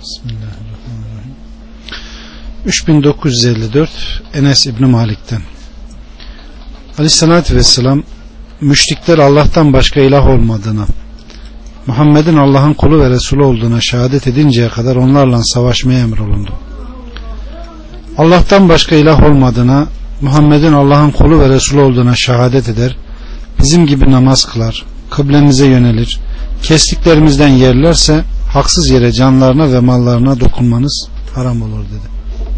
Bismillahirrahmanirrahim. 3954 Enes İbni Malik'ten. Aleyhissalatü vesselam, müşrikler Allah'tan başka ilah olmadığına, Muhammed'in Allah'ın kulu ve Resulü olduğuna şehadet edinceye kadar onlarla savaşmaya emrolundum. Allah'tan başka ilah olmadığına, Muhammed'in Allah'ın kulu ve Resulü olduğuna şehadet eder, bizim gibi namaz kılar, kıblemize yönelir, kestiklerimizden yerlerse haksız yere canlarına ve mallarına dokunmanız haram olur dedi.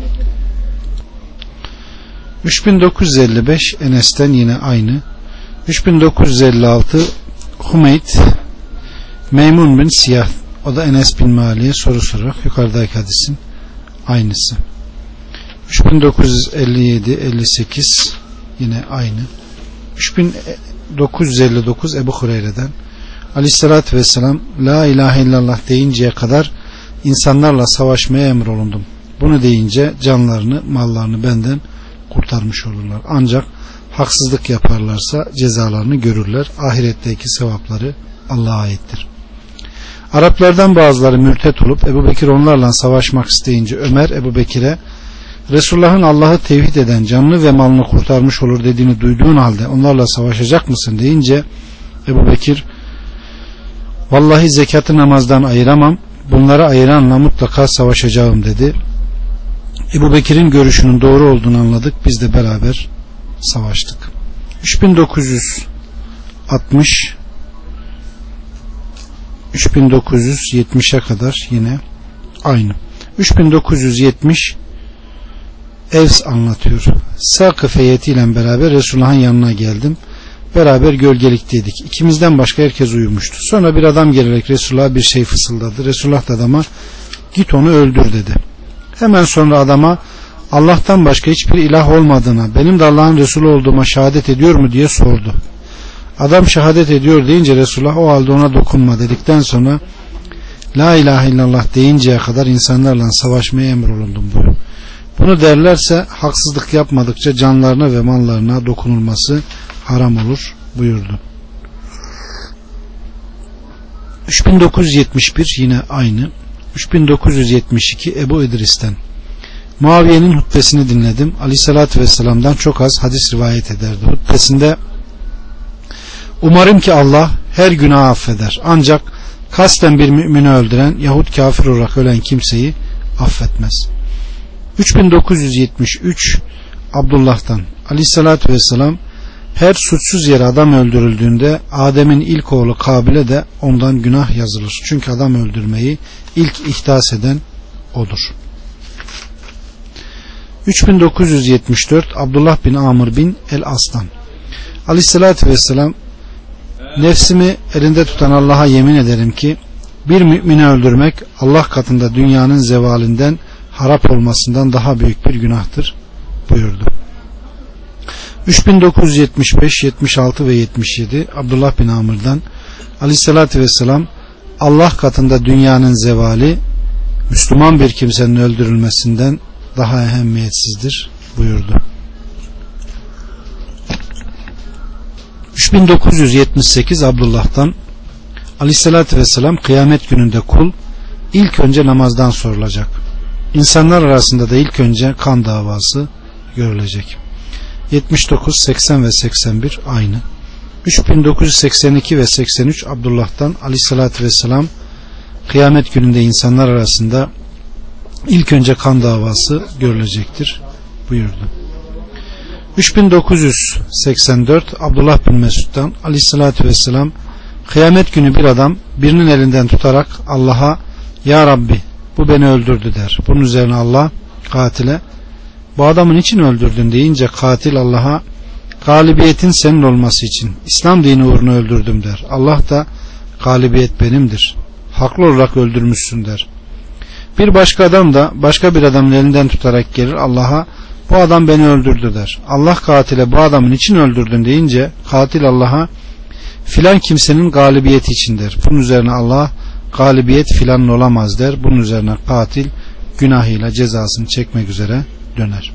3955 Enes'ten yine aynı. 3956 Hümeyd Meymun bin Siyah, o da Enes bin Malik'e soru sorarak yukarıdaki hadisin aynısı. 3957 58 yine aynı. 3959 Ebu Hureyre'den, Aleyhissalatü vesselam, la ilahe illallah deyinceye kadar insanlarla savaşmaya emrolundum. Bunu deyince canlarını, mallarını benden kurtarmış olurlar. Ancak haksızlık yaparlarsa cezalarını görürler. Ahiretteki sevapları Allah'a aittir. Araplardan bazıları mürtet olup Ebu Bekir onlarla savaşmak isteyince Ömer Ebu Bekir'e, Resulullah'ın Allah'ı tevhid eden canını ve malını kurtarmış olur dediğini duyduğun halde onlarla savaşacak mısın deyince Ebu Bekir, vallahi zekatı namazdan ayıramam, bunları ayıranla mutlaka savaşacağım dedi. Ebu Bekir'in görüşünün doğru olduğunu anladık, biz de beraber savaştık. 3960 3970'e kadar yine aynı. 3970 Evs anlatıyor. Sakıf heyetiyle beraber Resulullah'ın yanına geldim. Beraber gölgelikteydik. İkimizden başka herkes uyumuştu. Sonra bir adam gelerek Resulullah'a bir şey fısıldadı. Resulullah da adama, git onu öldür dedi. Hemen sonra adama, Allah'tan başka hiçbir ilah olmadığına, benim de Allah'ın Resulü olduğuma şehadet ediyor mu diye sordu. Adam şehadet ediyor deyince Resulullah, o halde ona dokunma dedikten sonra, la ilahe illallah deyinceye kadar insanlarla savaşmaya emrolundum buyuruyor. Bunu derlerse haksızlık yapmadıkça canlarına ve mallarına dokunulması haram olur buyurdu. 3971 yine aynı. 3972 Ebu İdris'ten, Muaviye'nin hutbesini dinledim. Aleyhissalatü vesselam'dan çok az hadis rivayet ederdi. Hutbesinde, umarım ki Allah her günahı affeder. Ancak kasten bir mümini öldüren yahut kafir olarak ölen kimseyi affetmez. 3973 Abdullah'tan, Aleyhissalatü vesselam, her suçsuz yere adam öldürüldüğünde Adem'in ilk oğlu Kabil'e de ondan günah yazılır. Çünkü adam öldürmeyi ilk ihdas eden odur. 3974 Abdullah bin Amr bin el-As'tan, Aleyhissalatü vesselam, nefsimi elinde tutan Allah'a yemin ederim ki bir mümini öldürmek Allah katında dünyanın zevalinden, harap olmasından daha büyük bir günahtır buyurdu. 3975, 76 ve 77 Abdullah bin Amr'dan, Aleyhissalatü vesselam, Allah katında dünyanın zevali Müslüman bir kimsenin öldürülmesinden daha ehemmiyetsizdir buyurdu. 3978 Abdullah'tan, Aleyhissalatü vesselam, kıyamet gününde kul ilk önce namazdan sorulacak. İnsanlar arasında da ilk önce kan davası görülecek. 79, 80 ve 81 aynı. 3982 ve 83 Abdullah'tan, Aleyhissalatü vesselam, kıyamet gününde insanlar arasında ilk önce kan davası görülecektir buyurdu. 3984 Abdullah bin Mesud'dan, Aleyhissalatü vesselam, kıyamet günü bir adam birinin elinden tutarak Allah'a, ya Rabbi bu beni öldürdü der. Bunun üzerine Allah katile, bu adamın için öldürdün deyince katil Allah'a, galibiyetin senin olması için İslam dini uğruna öldürdüm der. Allah da, galibiyet benimdir, haklı olarak öldürmüşsün der. Bir başka adam da başka bir adamın elinden tutarak gelir Allah'a, bu adam beni öldürdü der. Allah katile, bu adamın için öldürdün deyince katil Allah'a, filan kimsenin galibiyeti için der. Bunun üzerine Allah, galibiyet filanın olamaz der. Bunun üzerine katil günahıyla cezasını çekmek üzere döner.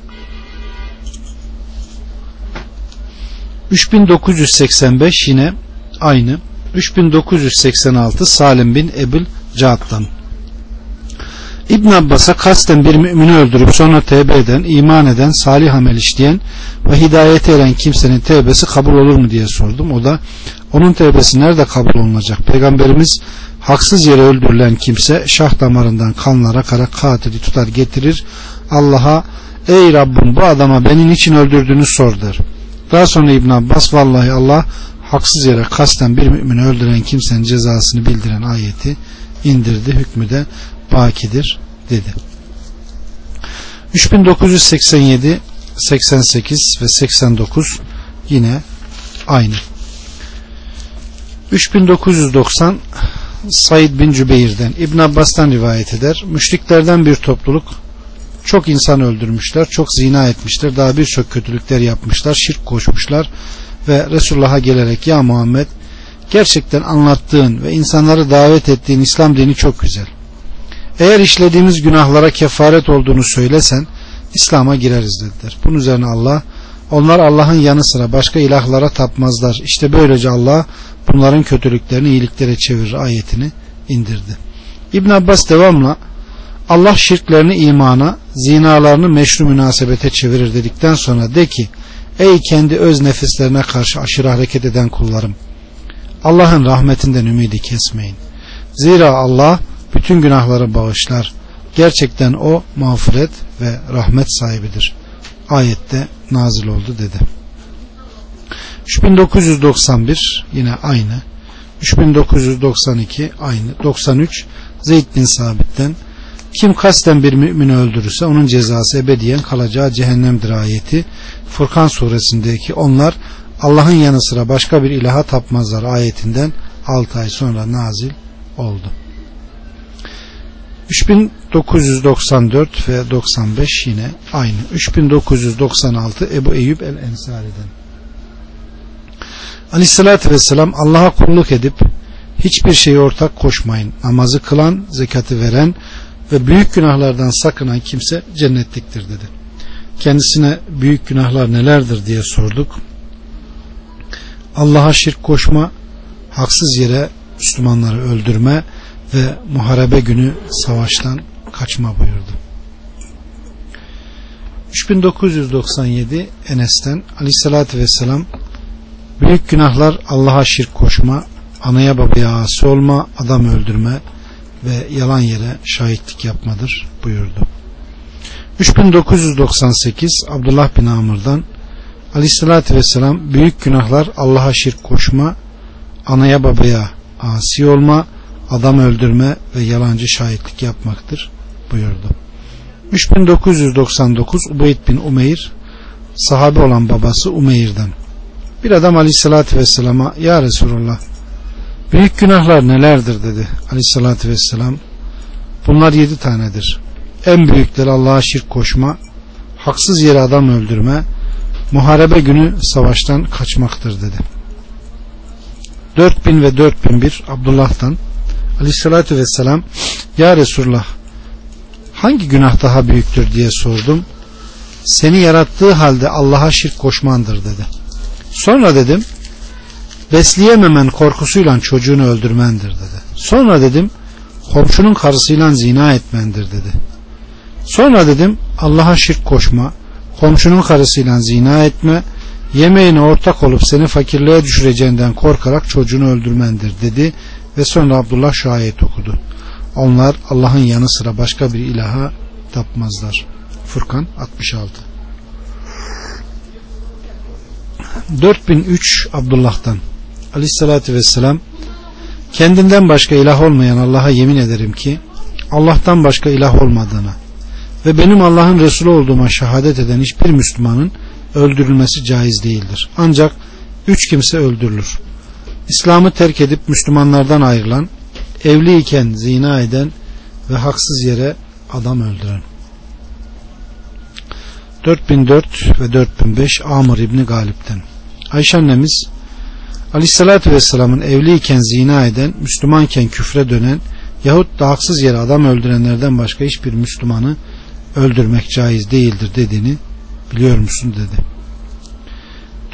3985 yine aynı. 3986 Salim bin Ebil Caad'dan, İbn Abbas'a kasten bir mümini öldürüp sonra tevbe eden, iman eden, salih amel işleyen ve hidayete eren kimsenin tevbesi kabul olur mu diye sordum. O da onun tevbesi nerede kabul olunacak? Peygamberimiz haksız yere öldürülen kimse şah damarından kanlar akarak katili tutar getirir. Allah'a ey Rabbim bu adama beni niçin öldürdüğünü sor der. Daha sonra İbn Abbas vallahi Allah haksız yere kasten bir mümini öldüren kimsenin cezasını bildiren ayeti indirdi. Hükmü de bakidir dedi. 3987, 88 ve 89 yine aynı. 3990 Said bin Cübeyr'den İbn Abbas'tan rivayet eder. Müşriklerden bir topluluk çok insan öldürmüşler, çok zina etmişler, daha birçok kötülükler yapmışlar, şirk koşmuşlar ve Resulullah'a gelerek ya Muhammed gerçekten anlattığın ve insanları davet ettiğin İslam dini çok güzel. Eğer işlediğimiz günahlara kefaret olduğunu söylesen İslam'a gireriz dediler. Bunun üzerine Allah onlar Allah'ın yanı sıra başka ilahlara tapmazlar. İşte böylece Allah bunların kötülüklerini iyiliklere çevirir ayetini indirdi. İbn Abbas devamla Allah şirklerini imana, zinalarını meşru münasebete çevirir dedikten sonra de ki ey kendi öz nefislerine karşı aşırı hareket eden kullarım, Allah'ın rahmetinden ümidi kesmeyin. Zira Allah bütün günahları bağışlar. Gerçekten o mağfiret ve rahmet sahibidir. Ayette nazil oldu dedi. 3991 yine aynı. 3992 aynı. 93 Zeyd bin Sabit'ten kim kasten bir mümini öldürürse onun cezası ebediyen kalacağı cehennemdir ayeti Furkan suresindeki onlar Allah'ın yanı sıra başka bir ilaha tapmazlar ayetinden 6 ay sonra nazil oldu. 3994 ve 95 yine aynı. 3996 Ebu Eyyub el-Ensari'den Aleyhissalatü vesselam Allah'a kulluk edip hiçbir şeye ortak koşmayın. Namazı kılan, zekatı veren ve büyük günahlardan sakınan kimse cennetliktir dedi. Kendisine büyük günahlar nelerdir diye sorduk. Allah'a şirk koşma, haksız yere Müslümanları öldürme ve muharebe günü savaştan kaçma buyurdu. 3997 Enes'ten Aleyhissalatü vesselam büyük günahlar Allah'a şirk koşma, anaya babaya asi olma, adam öldürme ve yalan yere şahitlik yapmadır buyurdu. 3998 Abdullah bin Amr'dan Aleyhissalatü vesselam büyük günahlar Allah'a şirk koşma, anaya babaya asi olma, adam öldürme ve yalancı şahitlik yapmaktır buyurdu. 3999 Ubeyd bin Umeyr sahabe olan babası Umeyr'den bir adam Aleyhissalatü vesselama ya Resulullah büyük günahlar nelerdir dedi. Aleyhissalatü vesselam bunlar 7 tanedir. En büyükleri Allah'a şirk koşma, haksız yere adam öldürme, muharebe günü savaştan kaçmaktır dedi. 4000 ve 4001 Abdullah'tan Aleyhissalatü vesselam ya Resulullah hangi günah daha büyüktür diye sordum. Seni yarattığı halde Allah'a şirk koşmandır dedi. Sonra dedim besleyememen korkusuyla çocuğunu öldürmendir dedi. Sonra dedim komşunun karısıyla zina etmendir dedi. Sonra dedim Allah'a şirk koşma, komşunun karısıyla zina etme, yemeğine ortak olup seni fakirliğe düşüreceğinden korkarak çocuğunu öldürmendir dedi ve sonra Abdullah şu ayet okudu. Onlar Allah'ın yanı sıra başka bir ilaha tapmazlar. Furkan 66. 4003 Abdullah'tan Aleyhissalatü vesselam kendinden başka ilah olmayan Allah'a yemin ederim ki Allah'tan başka ilah olmadığına ve benim Allah'ın Resulü olduğuma şehadet eden hiçbir Müslümanın öldürülmesi caiz değildir. Ancak 3 kimse öldürülür. İslam'ı terk edip Müslümanlardan ayrılan, evliyken zina eden ve haksız yere adam öldüren. 4004 ve 4005 Amr İbni Galip'ten Ayşe annemiz Aleyhissalatü vesselamın evliyken zina eden, Müslümanken küfre dönen yahut da haksız yere adam öldürenlerden başka hiçbir Müslümanı öldürmek caiz değildir dediğini biliyor musun dedi.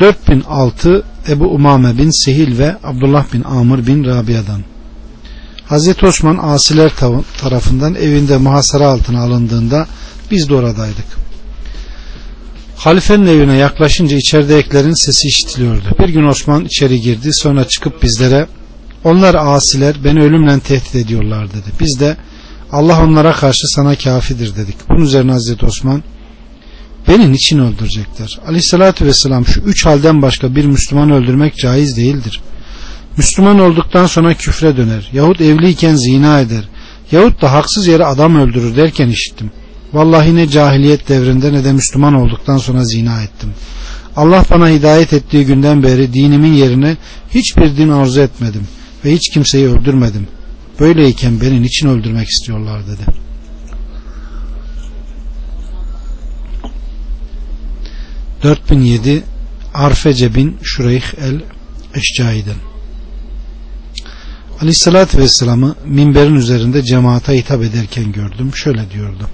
4006 Ebu Umame bin Sehil ve Abdullah bin Amr bin Rabia'dan Hazreti Osman asiler tarafından evinde muhasara altına alındığında biz de oradaydık. Halifenin evine yaklaşınca içeridekilerin sesi işitiliyordu. Bir gün Osman içeri girdi, sonra çıkıp bizlere onlar asiler, beni ölümle tehdit ediyorlar dedi. Biz de Allah onlara karşı sana kafidir dedik. Bunun üzerine Hazreti Osman beni niçin öldürecekler? Aleyhissalatü vesselam şu 3 halden başka bir Müslüman öldürmek caiz değildir. Müslüman olduktan sonra küfre döner, yahut evliyken zina eder, yahut da haksız yere adam öldürür derken işittim. Vallahi ne cahiliyet devrinde ne de Müslüman olduktan sonra zina ettim. Allah bana hidayet ettiği günden beri dinimin yerine hiçbir din arzu etmedim ve hiç kimseyi öldürmedim. Böyleyken beni niçin öldürmek istiyorlar dedi. ...4007 Arfece bin Şureyh el-Eşcai'den Aleyhissalatü Vesselam'ı minberin üzerinde cemaate hitap ederken gördüm. Şöyle diyordu: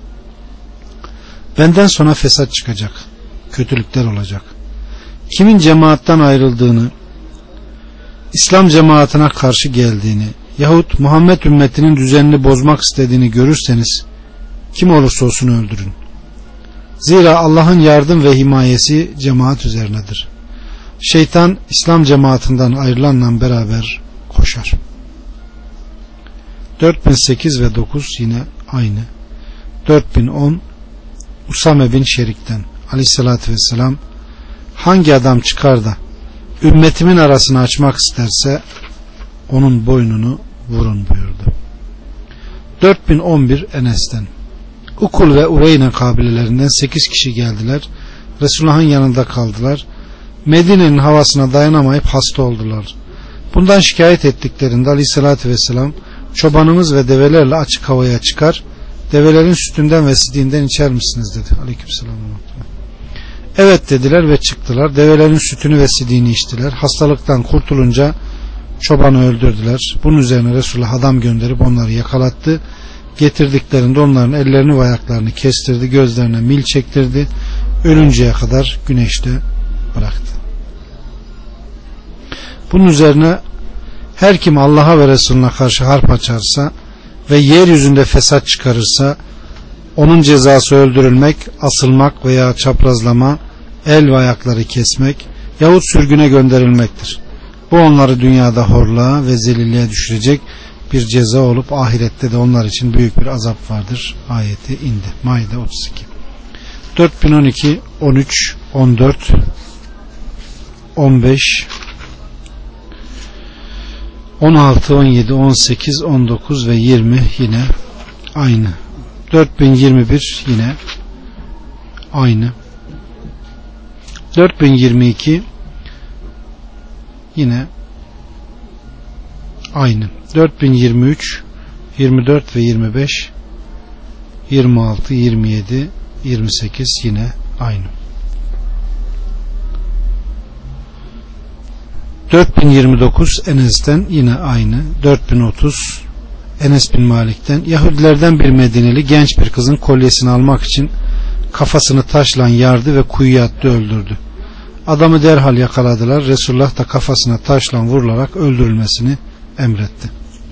benden sonra fesat çıkacak, kötülükler olacak. Kimin cemaatten ayrıldığını, İslam cemaatine karşı geldiğini yahut Muhammed ümmetinin düzenini bozmak istediğini görürseniz kim olursa olsun öldürün. Zira Allah'ın yardım ve himayesi cemaat üzerinedir. Şeytan İslam cemaatinden ayrılanla beraber koşar. 4008 ve 9 yine aynı. 4010 Usame bin Şerik'ten Aleyhissalatü vesselam hangi adam çıkar da ümmetimin arasını açmak isterse onun boynunu vurun buyurdu. 4011 Enes'ten Ukul ve Ureyne kabilelerinden 8 kişi geldiler. Resulullah'ın yanında kaldılar. Medine'nin havasına dayanamayıp hasta oldular. Bundan şikayet ettiklerinde Aleyhissalatü vesselam çobanımız ve develerle açık havaya çıkar, develerin sütünden ve sidiğinden içer misiniz dedi. Aleykümselam. Evet dediler ve çıktılar. Develerin sütünü ve sidiğini içtiler. Hastalıktan kurtulunca çobanı öldürdüler. Bunun üzerine Resulullah adam gönderip onları yakalattı. Getirdiklerinde onların ellerini ve ayaklarını kestirdi, gözlerine mil çektirdi, ölünceye kadar güneşte bıraktı. Bunun üzerine her kim Allah'a ve Resulüne karşı harp açarsa ve yeryüzünde fesat çıkarırsa onun cezası öldürülmek, asılmak veya çaprazlama, el ve ayakları kesmek yahut sürgüne gönderilmektir. Bu onları dünyada horluğa ve zelilliğe düşürecek bir ceza olup ahirette de onlar için büyük bir azap vardır. Ayeti indi. Maide 32. 4012, 13, 14, 15, 16, 17, 18, 19 ve 20 yine aynı. 4021 yine aynı. 4022 yine aynı. 4023, 24 ve 25, 26, 27, 28 yine aynı. 4029 Enes'ten yine aynı. 4030 Enes bin Malik'ten Yahudilerden bir Medineli genç bir kızın kolyesini almak için kafasını taşla yardı ve kuyuya attı, öldürdü. Adamı derhal yakaladılar. Resulullah da kafasına taşla vurularak öldürülmesini emretti.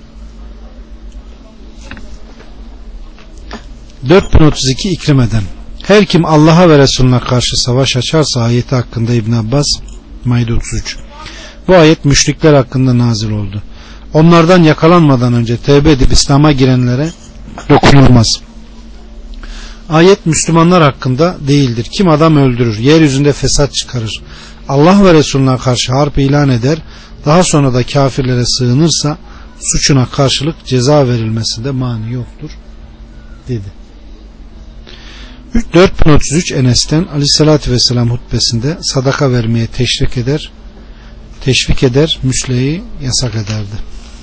4032 İkrime'den her kim Allah'a ve Resulüne karşı savaş açarsa ayeti hakkında İbn Abbas, Maide 33. Bu ayet müşrikler hakkında nazil oldu. Onlardan yakalanmadan önce tevbe edip İslam'a girenlere dokunulmaz. Ayet Müslümanlar hakkında değildir. Kim adam öldürür, yeryüzünde fesat çıkarır, Allah ve Resulüne karşı harp ilan eder, daha sonra da kafirlere sığınırsa suçuna karşılık ceza verilmesinde mani yoktur dedi. 4033 Enes'ten Aleyhissalatü vesselam hutbesinde sadaka vermeye teşvik eder, müsleyi yasak ederdi.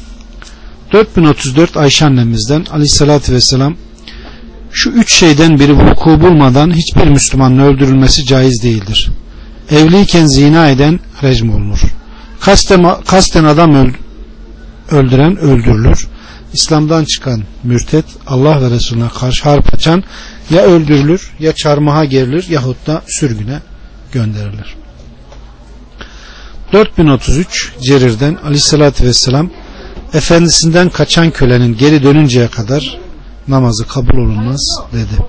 4034 Ayşe annemizden Aleyhissalatü vesselam şu 3 şeyden biri vuku bulmadan hiçbir Müslümanın öldürülmesi caiz değildir. Evliyken zina eden recm olunur. Kasten adam öldüren öldürülür. İslam'dan çıkan mürtet, Allah ve Resulüne karşı harp açan ya öldürülür ya çarmıha gerilir yahut da sürgüne gönderilir. 4033 Cerir'den Aleyhissalatü vesselam efendisinden kaçan kölenin geri dönünceye kadar namazı kabul olunmaz dedi.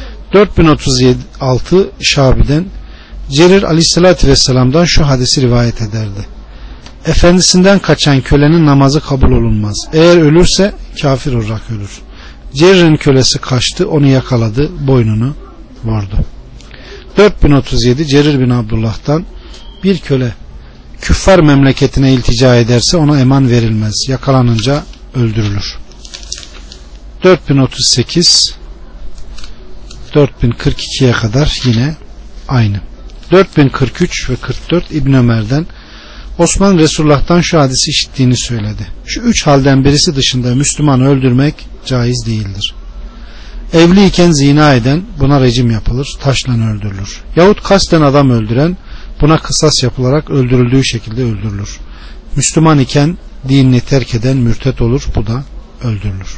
4036 Şabi'den Cerir aleyhissalatü vesselam'dan şu hadisi rivayet ederdi. Efendisinden kaçan kölenin namazı kabul olunmaz. Eğer ölürse kafir olarak ölür. Cerir'in kölesi kaçtı, onu yakaladı, boynunu vurdu. 4037 Cerir bin Abdullah'tan bir köle küffar memleketine iltica ederse ona eman verilmez. Yakalanınca öldürülür. 4038 4042'ye kadar yine aynı. 4043 ve 44 İbn Ömer'den Osman Resulullah'tan şu hadisi işittiğini söyledi. Şu üç halden birisi dışında Müslümanı öldürmek caiz değildir. Evliyken zina eden buna rejim yapılır, taşla öldürülür. Yahut kasten adam öldüren buna kısas yapılarak öldürüldüğü şekilde öldürülür. Müslüman iken dinini terk eden mürtet olur, bu da öldürülür.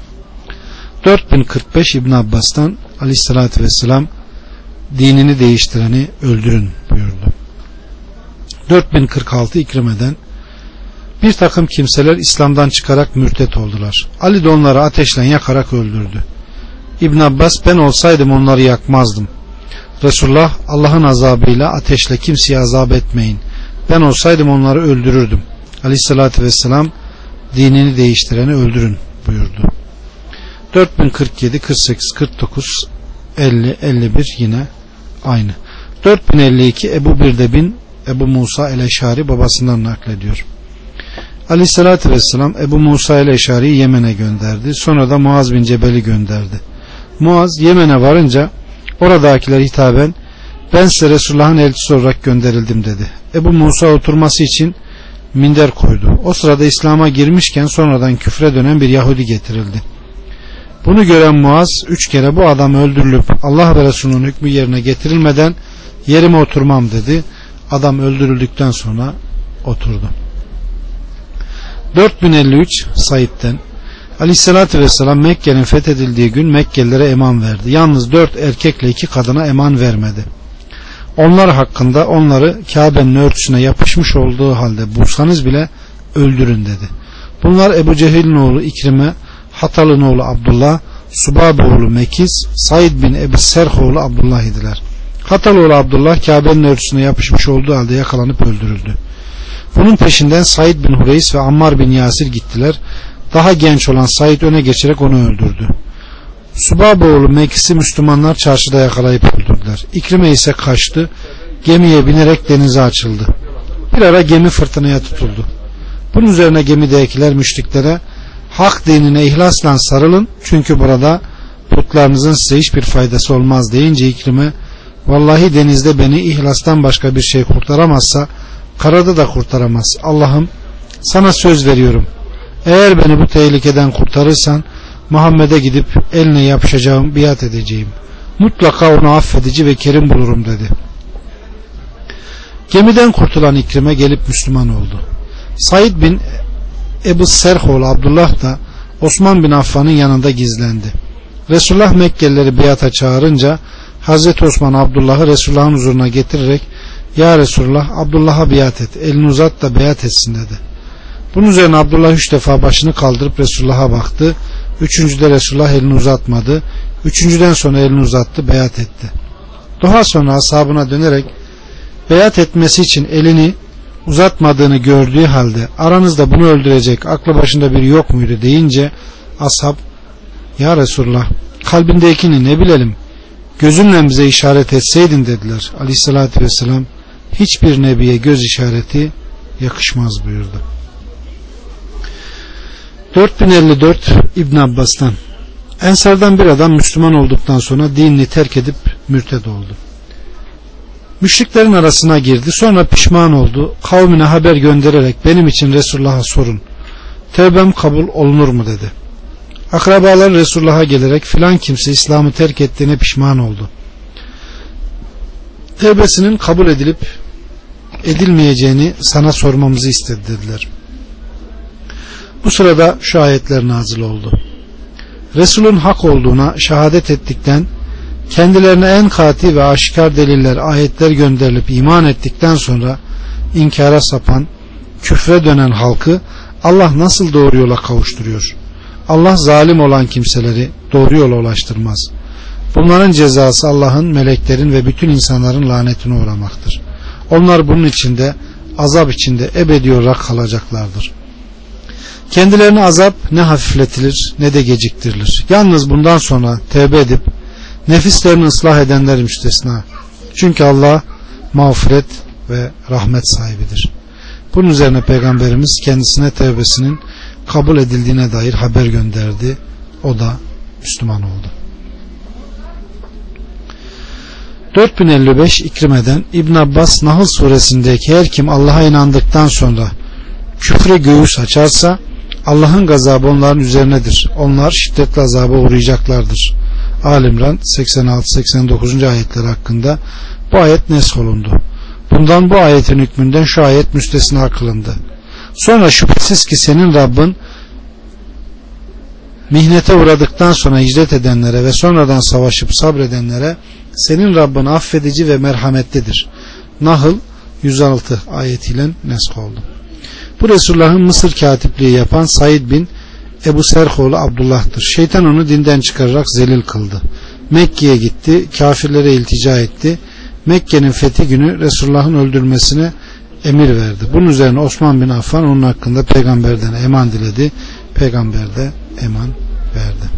4045 İbn Abbas'tan Aleyhisselatü Vesselam dinini değiştireni öldürün buyurdu. 4046 İkrime'den bir takım kimseler İslam'dan çıkarak mürtet oldular. Ali de onları ateşle yakarak öldürdü. İbn Abbas ben olsaydım onları yakmazdım. Resulullah Allah'ın azabıyla ateşle kimseye azap etmeyin. Ben olsaydım onları öldürürdüm. Aleyhissalatü vesselam dinini değiştireni öldürün buyurdu. 4047, 48, 49, 50, 51 yine aynı. 4052 Ebu Birde bin Ebu Musa el-Eşari babasından naklediyor. Aleyhissalatü vesselam Ebu Musa el-Eşari'yi Yemen'e gönderdi. Sonra da Muaz bin Cebel'i gönderdi. Muaz Yemen'e varınca oradakiler hitaben ben size Resulullah'ın elçisi olarak gönderildim dedi. Ebu Musa oturması için minder koydu. O sırada İslam'a girmişken sonradan küfre dönen bir Yahudi getirildi. Bunu gören Muaz 3 kere bu adam öldürülüp Allah ve Resulünün hükmü yerine getirilmeden yerime oturmam dedi. Adam öldürüldükten sonra oturdu. 4053 Said'den Aleyhissalatü vesselam Mekke'nin fethedildiği gün Mekkelilere eman verdi. Yalnız 4 erkekle 2 kadına eman vermedi. Onlar hakkında onları Kabe'nin örtüsüne yapışmış olduğu halde bulsanız bile öldürün dedi. Bunlar Ebu Cehil'in oğlu İkrime, Hatal'ın oğlu Abdullah, Subab oğlu Mekiz, Said bin Ebu Serh oğlu Abdullah idiler. Hatal oğlu Abdullah Kabe'nin örtüsüne yapışmış olduğu halde yakalanıp öldürüldü. Bunun peşinden Said bin Hureys ve Ammar bin Yasir gittiler. Daha genç olan Said öne geçerek onu öldürdü. Subab oğlu Mekis'i Müslümanlar çarşıda yakalayıp öldürdüler. İkrime ise kaçtı. Gemiye binerek denize açıldı. Bir ara gemi fırtınaya tutuldu. Bunun üzerine gemidekiler müşriklere hak dinine ihlasla sarılın çünkü burada putlarınızın size hiçbir faydası olmaz deyince İkrime vallahi denizde beni ihlastan başka bir şey kurtaramazsa karada da kurtaramaz. Allah'ım sana söz veriyorum. Eğer beni bu tehlikeden kurtarırsan Muhammed'e gidip eline yapışacağım, biat edeceğim. Mutlaka onu affedici ve kerim bulurum dedi. Gemiden kurtulan İkrime gelip Müslüman oldu. Said bin Ebu Serh oğlu Abdullah da Osman bin Affan'ın yanında gizlendi. Resulullah Mekkelileri biata çağırınca Hazreti Osman Abdullah'ı Resulullah'ın huzuruna getirerek ya Resulullah Abdullah'a biat et, elini uzat da biat etsin dedi. Bunun üzerine Abdullah 3 defa başını kaldırıp Resulullah'a baktı. Üçüncüde Resulullah elini uzatmadı. Üçüncüden sonra elini uzattı, beyat etti. Daha sonra ashabına dönerek beyat etmesi için elini uzatmadığını gördüğü halde aranızda bunu öldürecek aklı başında biri yok muydu deyince ashab ya Resulullah kalbindekini ne bilelim, gözünle bize işaret etseydin dediler. Aleyhissalatü vesselam hiçbir nebiye göz işareti yakışmaz buyurdu. 4054 İbn Abbas'tan Ensardan bir adam Müslüman olduktan sonra dinini terk edip mürted oldu. Müşriklerin arasına girdi, sonra pişman oldu. Kavmine haber göndererek benim için Resulullah'a sorun, tevbem kabul olunur mu dedi. Akrabalar Resulullah'a gelerek filan kimse İslam'ı terk ettiğine pişman oldu. Tevbesinin kabul edilip edilmeyeceğini sana sormamızı istedi dediler. Bu sırada şu ayetler nazil oldu. Resulün hak olduğuna şehadet ettikten, kendilerine en kati ve aşikar deliller, ayetler gönderilip iman ettikten sonra inkara sapan, küfre dönen halkı Allah nasıl doğru yola kavuşturuyor? Allah zalim olan kimseleri doğru yola ulaştırmaz. Bunların cezası Allah'ın, meleklerin ve bütün insanların lanetine uğramaktır. Onlar bunun içinde, azap içinde ebedi olarak kalacaklardır. Kendilerine azap ne hafifletilir ne de geciktirilir. Yalnız bundan sonra tevbe edip nefislerini ıslah edenler müstesna. Çünkü Allah mağfiret ve rahmet sahibidir. Bunun üzerine Peygamberimiz kendisine tevbesinin kabul edildiğine dair haber gönderdi. O da Müslüman oldu. 4055 İkrime'den İbn Abbas Nahl suresindeki her kim Allah'a inandıktan sonra küfre göğüs açarsa Allah'ın gazabı onların üzerinedir. Onlar şiddetli azaba uğrayacaklardır. Alimran 86-89. ayetler hakkında bu ayet nesholundu. Bundan bu ayetin hükmünden şu ayet müstesna kılındı. Sonra şüphesiz ki senin Rabbin mihnete uğradıktan sonra hicret edenlere ve sonradan savaşıp sabredenlere senin Rabbin affedici ve merhametlidir. Nahl 106 ayetiyle nesk oldu. Bu Resulullah'ın Mısır katipliği yapan Said bin Ebu Serhoğlu Abdullah'tır. Şeytan onu dinden çıkararak zelil kıldı. Mekke'ye gitti, kafirlere iltica etti. Mekke'nin fethi günü Resulullah'ın öldürülmesine emir verdi. Bunun üzerine Osman bin Affan onun hakkında peygamberden eman diledi. Peygamber de eman verdi.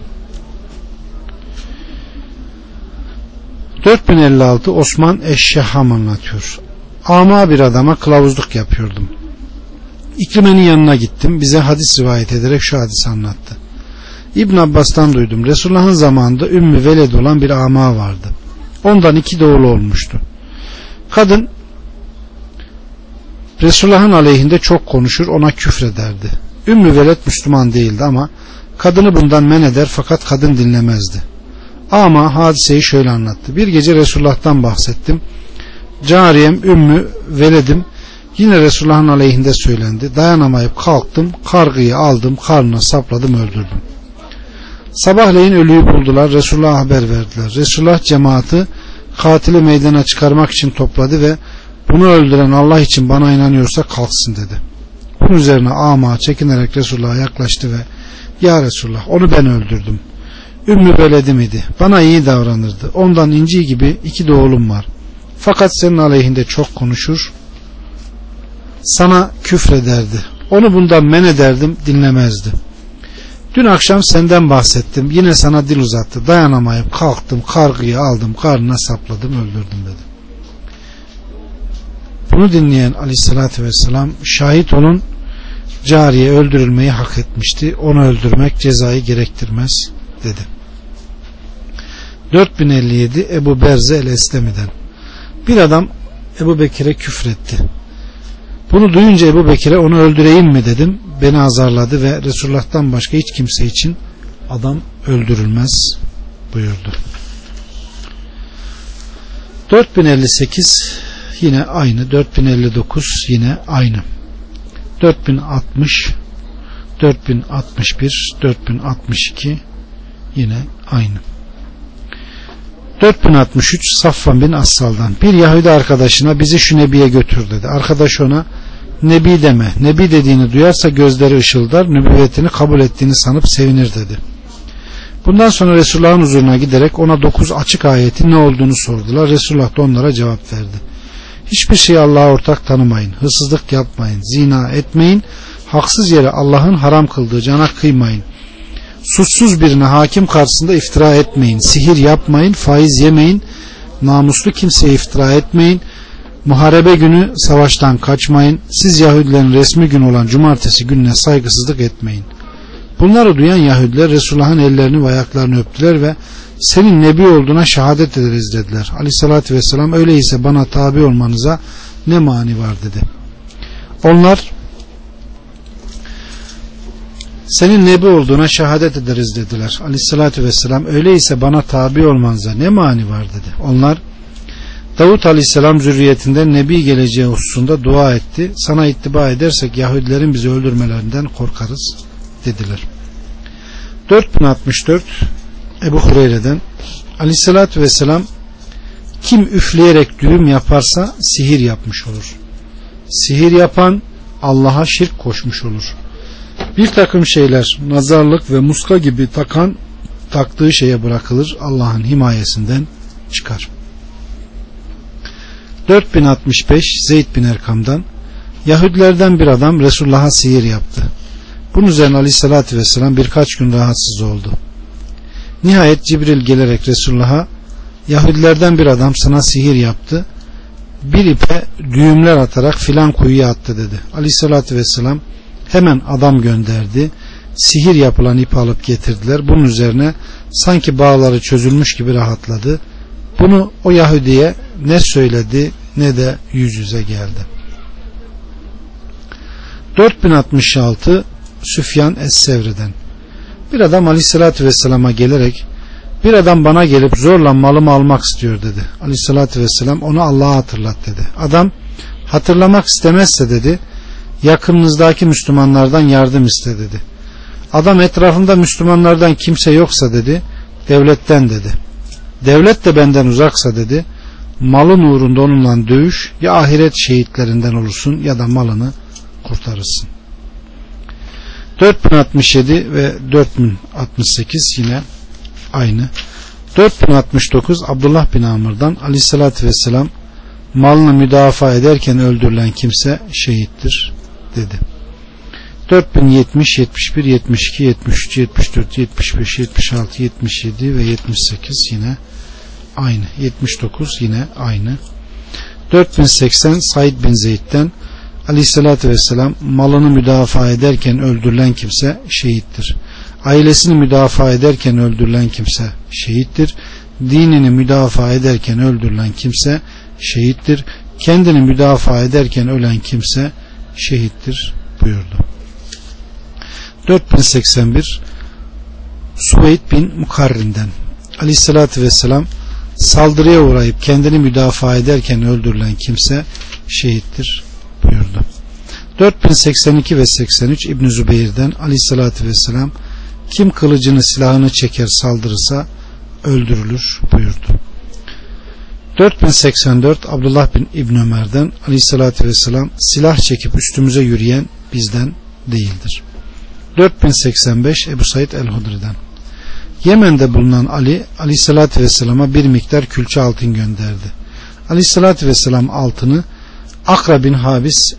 4056 Osman Eşşehham anlatıyor. Ama bir adama kılavuzluk yapıyordum. İkrime'nin yanına gittim. Bize hadis rivayet ederek şu hadisi anlattı. İbn Abbas'tan duydum. Resulullah'ın zamanında Ümmü Veled olan bir ama vardı. Ondan 2 oğlu olmuştu. Kadın Resulullah'ın aleyhinde çok konuşur, ona küfrederdi. Ümmü Veled Müslüman değildi ama kadını bundan men eder fakat kadın dinlemezdi. Ama hadiseyi şöyle anlattı. Bir gece Resulullah'tan bahsettim. Cariyem Ümmü Veled'im yine Resulullah'ın aleyhinde söylendi. Dayanamayıp kalktım, kargıyı aldım, karnına sapladım, öldürdüm. Sabahleyin ölüyü buldular, Resulullah'a haber verdiler. Resulullah cemaati katili meydana çıkarmak için topladı ve bunu öldüren Allah için bana inanıyorsa kalksın dedi. Bunun üzerine ama çekinerek Resulullah'a yaklaştı ve ya Resulullah onu ben öldürdüm. Ümmü Veled'im idi. Bana iyi davranırdı. Ondan inci gibi 2 oğlum var. Fakat senin aleyhinde çok konuşur, sana küfrederdi. Onu bundan men ederdim, dinlemezdi. Dün akşam senden bahsettim. Yine sana dil uzattı. Dayanamayıp kalktım, kargıyı aldım, karnına sapladım, öldürdüm dedi. Bunu dinleyen Aleyhisselatü Vesselam, şahit olun, cariye öldürülmeyi hak etmişti. Onu öldürmek cezayı gerektirmez dedi. 4057 Ebu Berze el-Eslemi'den bir adam Ebu Bekir'e küfretti. Bunu duyunca Ebu Bekir'e onu öldüreyim mi dedim. Beni azarladı ve Resulullah'tan başka hiç kimse için adam öldürülmez buyurdu. 4058 yine aynı. 4059 yine aynı. 4060 4061 4062 yine aynı. 4063 Safvan bin Assal'dan bir Yahudi arkadaşına bizi şu nebiye götür dedi. Arkadaş ona nebi deme, nebi dediğini duyarsa gözleri ışıldar, nübüvvetini kabul ettiğini sanıp sevinir dedi. Bundan sonra Resulullah'ın huzuruna giderek ona 9 açık ayetin ne olduğunu sordular. Resulullah da onlara cevap verdi. Hiçbir şeyi Allah'a ortak tanımayın, hırsızlık yapmayın, zina etmeyin, haksız yere Allah'ın haram kıldığı cana kıymayın, suçsuz birine hakim karşısında iftira etmeyin, sihir yapmayın, faiz yemeyin, namuslu kimseye iftira etmeyin, muharebe günü savaştan kaçmayın, siz Yahudilerin resmi gün olan cumartesi gününe saygısızlık etmeyin. Bunları duyan Yahudiler Resulullah'ın ellerini ve ayaklarını öptüler ve senin nebi olduğuna şehadet ederiz dediler. Aleyhissalatü vesselam öyleyse bana tabi olmanıza ne mani var dedi. Onlar senin nebi olduğuna şehadet ederiz dediler. Aleyhissalatü vesselam öyleyse bana tabi olmanıza ne mani var dedi. Onlar Davut aleyhisselam zürriyetinden nebi geleceği hususunda dua etti. Sana ittiba edersek Yahudilerin bizi öldürmelerinden korkarız dediler. 4064 Ebu Hureyre'den aleyhissalatü vesselam kim üfleyerek düğüm yaparsa sihir yapmış olur. Sihir yapan Allah'a şirk koşmuş olur. Bir takım şeyler nazarlık ve muska gibi taktığı şeye bırakılır, Allah'ın himayesinden çıkar. 4065 Zeyd bin Erkam'dan, Yahudilerden bir adam Resulullah'a sihir yaptı. Bunun üzerine Aleyhisselatü Vesselam birkaç gün rahatsız oldu. Nihayet Cibril gelerek Resulullah'a, Yahudilerden bir adam sana sihir yaptı, bir ipe düğümler atarak filan kuyuya attı dedi. Aleyhisselatü Vesselam hemen adam gönderdi. Sihir yapılan ipi alıp getirdiler. Bunun üzerine sanki bağları çözülmüş gibi rahatladı. Bunu o Yahudi'ye ne söyledi ne de yüz yüze geldi. 4066 Süfyan Es-Sevri'den, bir adam Aleyhisselatü Vesselam'a gelerek, bir adam bana gelip zorla malımı almak istiyor dedi. Aleyhisselatü Vesselam onu Allah'a hatırlat dedi. Adam hatırlamak istemezse dedi, yakınınızdaki Müslümanlardan yardım iste dedi. Adam etrafında Müslümanlardan kimse yoksa dedi, devletten dedi. Devlet de benden uzaksa dedi, malın uğrunda onunla dövüş, ya ahiret şehitlerinden olursun ya da malını kurtarırsın. 4067 ve 4068 yine aynı. 4069 Abdullah bin Amr'dan, Aleyhisselatü Vesselam malını müdafaa ederken öldürülen kimse şehittir dedi. 4070, 71, 72, 73, 74, 75, 76, 77 ve 78 yine aynı. 79 yine aynı. 4080 Said bin Zeyd'den, Aleyhisselatü Vesselam malını müdafaa ederken öldürülen kimse şehittir. Ailesini müdafaa ederken öldürülen kimse şehittir. Dinini müdafaa ederken öldürülen kimse şehittir. Kendini müdafaa ederken ölen kimse şehittir buyurdu. 4081 Suveyd bin Mukarrin'den, Aleyhisselatü Vesselam saldırıya uğrayıp kendini müdafaa ederken öldürülen kimse şehittir buyurdu. 4082 ve 83 İbn Zübeyir'den, Aleyhisselatü Vesselam kim kılıcını silahını çeker saldırırsa öldürülür buyurdu. 4084 Abdullah bin İbn Ömer'den, Aleyhisselatü Vesselam silah çekip üstümüze yürüyen bizden değildir. 4085 Ebu Said el-Hudri'den, Yemen'de bulunan Ali Aleyhisselatü Vesselam'a bir miktar külçe altın gönderdi. Aleyhisselatü Vesselam altını Akra bin Habis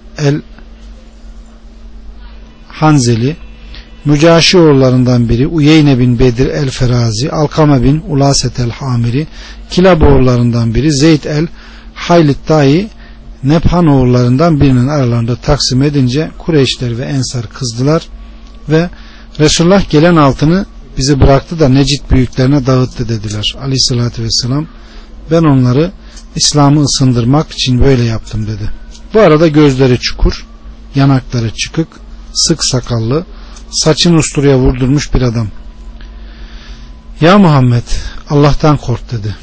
el-Hanzeli, Mücaşi oğullarından biri Uyeyne bin Bedir el-Ferazi, Alkama bin Ulaset el-Hamiri, Kilab oğullarından biri Zeyd el-Haylittayi, Nebhan oğullarından birinin aralarında taksim edince Kureyşler ve Ensar kızdılar ve Resulullah gelen altını bizi bıraktı da Necid büyüklerine dağıttı dediler. Aleyhissalatü vesselam ben onları İslam'ı ısındırmak için böyle yaptım dedi. Bu arada gözleri çukur, yanakları çıkık, sık sakallı, saçını usturaya vurdurmuş bir adam. Ya Muhammed, Allah'tan kork dedi.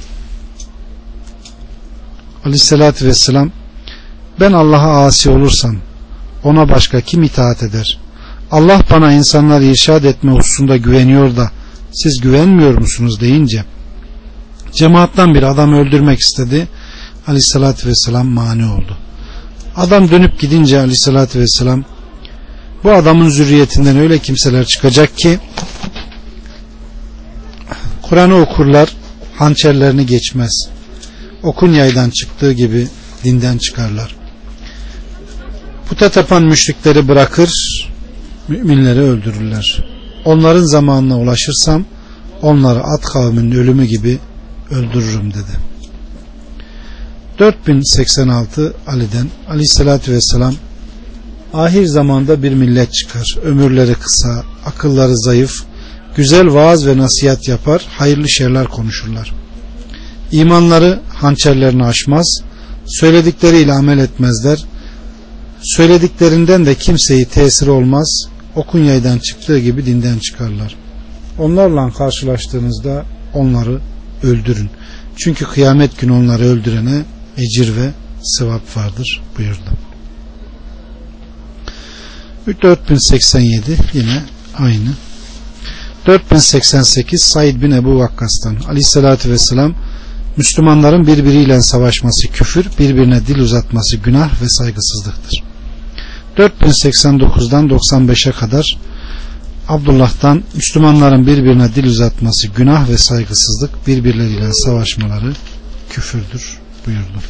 Aleyhissalatü vesselam ben Allah'a asi olursam ona başka kim itaat eder? Allah bana insanları irşad etme hususunda güveniyor da siz güvenmiyor musunuz deyince cemaattan bir adam öldürmek istedi. Aleyhissalatü vesselam mani oldu. Adam dönüp gidince Aleyhissalatü vesselam bu adamın zürriyetinden öyle kimseler çıkacak ki Kur'an'ı okurlar, hançerlerini geçmez. Okun yaydan çıktığı gibi dinden çıkarlar. Puta tapan müşrikleri bırakır, müminleri öldürürler. Onların zamanına ulaşırsam onları at kavminin ölümü gibi öldürürüm dedi. 4086 Ali'den, Aleyhissalatü vesselam ahir zamanda bir millet çıkar. Ömürleri kısa, akılları zayıf, güzel vaaz ve nasihat yapar, hayırlı şeyler konuşurlar. İmanları hançerlerini aşmaz, söyledikleriyle amel etmezler. Söylediklerinden de kimseyi tesir olmaz. Okun yaydan çıktığı gibi dinden çıkarlar. Onlarla karşılaştığınızda onları öldürün. Çünkü kıyamet günü onları öldürene ecir ve sevap vardır buyurdu. 4087 yine aynı. 4088 Said bin Ebu Vakkas'tan, Aleyhissalatü vesselam Müslümanların birbiriyle savaşması küfür, birbirine dil uzatması günah ve saygısızlıktır. 4089'dan 95'e kadar Abdullah'tan Müslümanların birbirine dil uzatması günah ve saygısızlık, birbirleriyle savaşmaları küfürdür buyurdu.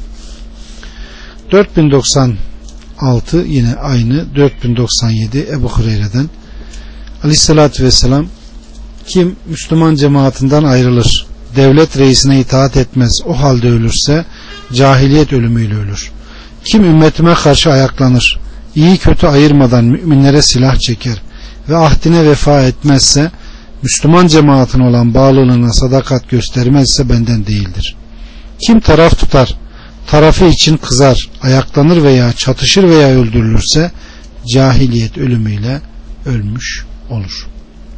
4096 yine aynı. 4097 Ebu Hureyre'den Aleyhissalatü vesselam, kim Müslüman cemaatinden ayrılır, devlet reisine itaat etmez, o halde ölürse cahiliyet ölümüyle ölür. Kim ümmetime karşı ayaklanır, iyi kötü ayırmadan müminlere silah çeker ve ahdine vefa etmezse, Müslüman cemaatine olan bağlılığına sadakat göstermezse benden değildir. Kim taraf tutar, tarafı için kızar, ayaklanır veya çatışır veya öldürülürse cahiliyet ölümüyle ölmüş olur.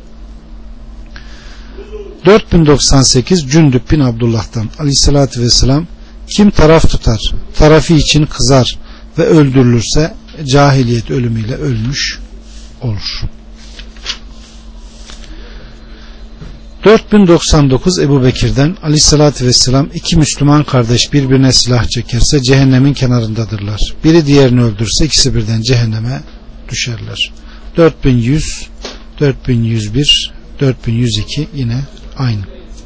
4098 Cündüb bin Abdullah'tan Aleyhissalatü vesselam, kim taraf tutar, tarafı için kızar ve öldürülürse cahiliyet ölümüyle ölmüş olur. 4099 Ebu Bekir'den Aleyhissalatü vesselam, iki Müslüman kardeş birbirine silah çekerse cehennemin kenarındadırlar. Biri diğerini öldürse ikisi birden cehenneme düşerler. 4100, 4101, 4102 yine aynı.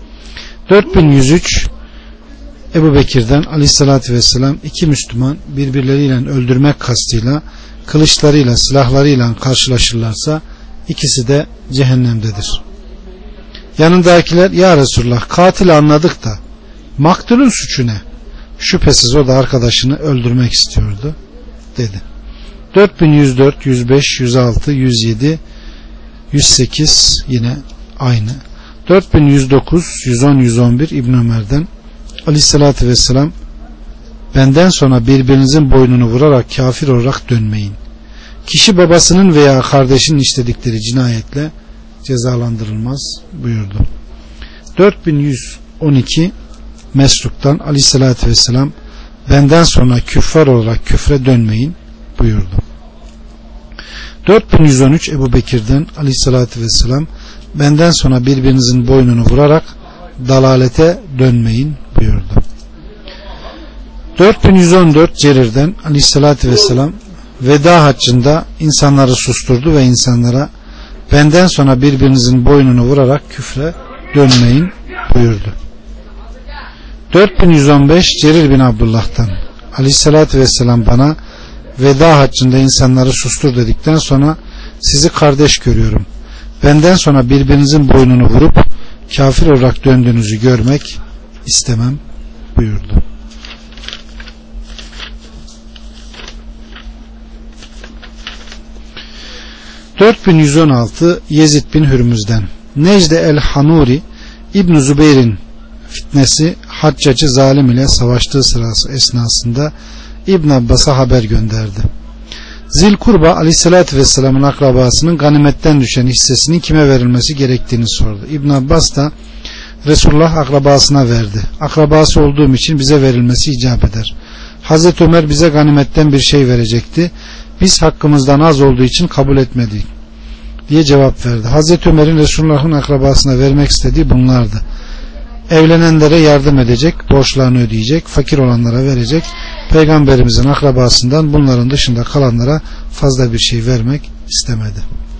4103 Ebu Bekir'den Aleyhissalatü vesselam, iki Müslüman birbirleriyle öldürmek kastıyla kılıçlarıyla silahlarıyla karşılaşırlarsa ikisi de cehennemdedir. Yanındakiler, ya Resulullah, katili anladık da maktulün suçu ne? Şüphesiz o da arkadaşını öldürmek istiyordu dedi. 4104, 105, 106, 107, 108 yine aynı. 4109, 110, 111 İbn Ömer'den Aleyhissalatü vesselam, benden sonra birbirinizin boynunu vurarak kafir olarak dönmeyin. Kişi babasının veya kardeşinin işledikleri cinayetle cezalandırılmaz buyurdu. 4112 Mesruk'tan Aleyhissalatü vesselam, benden sonra küffar olarak küfre dönmeyin buyurdu. 4113 Ebu Bekir'den Aleyhissalatü vesselam, benden sonra birbirinizin boynunu vurarak dalalete dönmeyin buyurdu. 4114 Cerir'den Aleyhissalatü vesselam, veda haccında insanları susturdu ve insanlara, benden sonra birbirinizin boynunu vurarak küfre dönmeyin buyurdu. 4115 Cerir bin Abdullah'tan Aleyhissalatü vesselam bana, veda haccında insanları sustur dedikten sonra, sizi kardeş görüyorum, benden sonra birbirinizin boynunu vurup kafir olarak döndüğünüzü görmek istemem buyurdu. ...4116 Yezid bin Hürmüz'den Necde el-Hanuri İbn Zübeyir'in fitnesi Haccacı zalim ile savaştığı sırası esnasında İbn Abbas'a haber gönderdi. Zilkurba Aleyhisselatü Vesselam'ın akrabasının ganimetten düşen hissesinin kime verilmesi gerektiğini sordu. İbn Abbas da Resulullah akrabasına verdi. Akrabası olduğum için bize verilmesi icap eder. Hazreti Ömer bize ganimetten bir şey verecekti. Biz hakkımızdan az olduğu için kabul etmedik diye cevap verdi. Hazreti Ömer'in Resulullah'ın akrabasına vermek istediği bunlardı. Evlenenlere yardım edecek, borçlarını ödeyecek, fakir olanlara verecek, Peygamberimizin akrabasından bunların dışında kalanlara fazla bir şey vermek istemedi.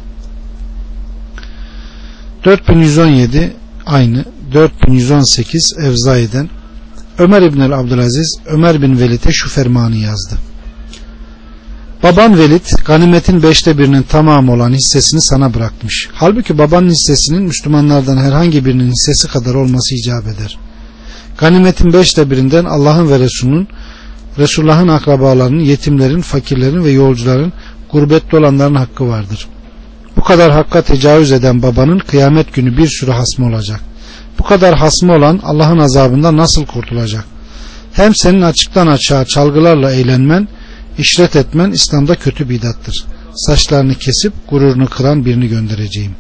4117 aynı. 4118 Evzai'den Ömer İbn Abdülaziz Ömer bin Velid'e şu fermanı yazdı. Baban Velid ganimetin 1/5'inin tamamı olan hissesini sana bırakmış. Halbuki babanın hissesinin Müslümanlardan herhangi birinin hissesi kadar olması icap eder. Ganimetin 1/5'inden Allah'ın ve Resulullah'ın akrabalarının, yetimlerin, fakirlerin ve yolcuların, gurbette olanların hakkı vardır. Bu kadar hakka tecavüz eden babanın kıyamet günü bir sürü hasmı olacak. Bu kadar hasmı olan Allah'ın azabından nasıl kurtulacak? Hem senin açıktan açığa çalgılarla eğlenmen, işret etmen İslam'da kötü bidattır. Saçlarını kesip gururunu kıran birini göndereceğim.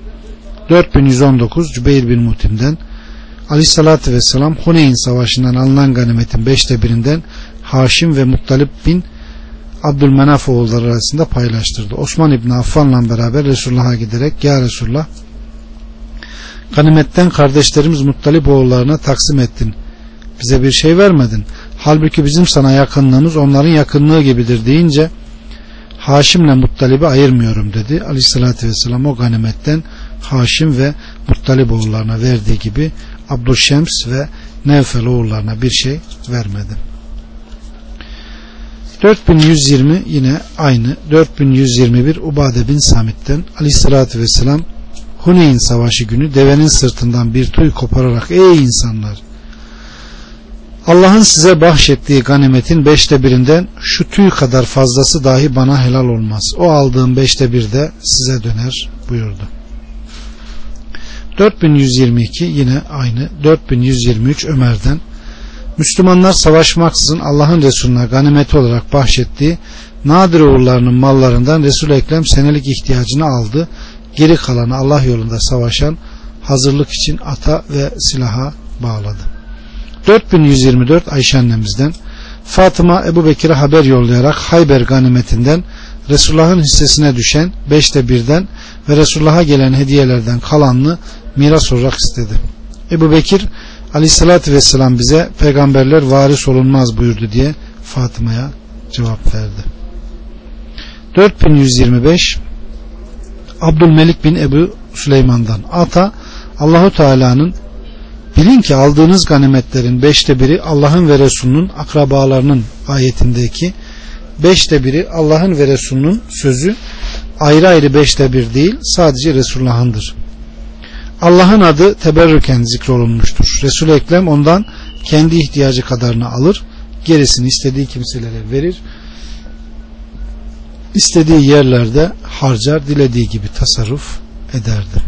4119 Cübeyr bin Mutim'den Aleyhissalatü vesselam Huneyn savaşından alınan ganimetin 1/5'inden Haşim ve Muttalip bin Abdülmenaf oğulları arasında paylaştırdı. Osman İbni Affan'la beraber Resulullah'a giderek, ya Resulullah, ganimetten kardeşlerimiz Muttalip oğullarına taksim ettin. Bize bir şey vermedin. Halbuki bizim sana yakınlığımız onların yakınlığı gibidir deyince, Haşim'le Muttalib'i ayırmıyorum dedi. Aleyhissalatü vesselam o ganimetten Haşim ve Muttalib oğullarına verdiği gibi Abdülşems ve Nevfel oğullarına bir şey vermedi. 4120 yine aynı. 4121 Ubade bin Samit'ten Aleyhissalatü vesselam Huneyn savaşı günü devenin sırtından bir tüy kopararak ey insanlar, Allah'ın size bahşettiği ganimetin 1/5'inden şu tüy kadar fazlası dahi bana helal olmaz. O aldığım 1/5 de size döner buyurdu. 4122 yine aynı. 4123 Ömer'den Müslümanlar savaşmaksızın Allah'ın Resulüne ganimeti olarak bahşettiği nadir oğullarının mallarından Resul-i Ekrem senelik ihtiyacını aldı. Geri kalanı Allah yolunda savaşan hazırlık için ata ve silaha bağladı. 4124 Ayşe annemizden Fatıma Ebu Bekir'e haber yollayarak Hayber ganimetinden Resulullah'ın hissesine düşen 1/5'den ve Resulullah'a gelen hediyelerden kalanını miras olarak istedi. Ebu Bekir Aleyhissalatü vesselam bize peygamberler varis olunmaz buyurdu diye Fatıma'ya cevap verdi. 4125 Abdülmelik bin Ebu Süleyman'dan ata Allahu Teala'nın bilin ki aldığınız ganimetlerin 1/5'i Allah'ın ve Resulünün akrabalarının ayetindeki 1/5'i Allah'ın ve Resulünün sözü ayrı ayrı 1/5 değil sadece Resulullah'ındır. Allah'ın adı teberrüken zikrolunmuştur. Resul-i Ekrem ondan kendi ihtiyacı kadarını alır, gerisini istediği kimselere verir, istediği yerlerde harcar, dilediği gibi tasarruf ederdi.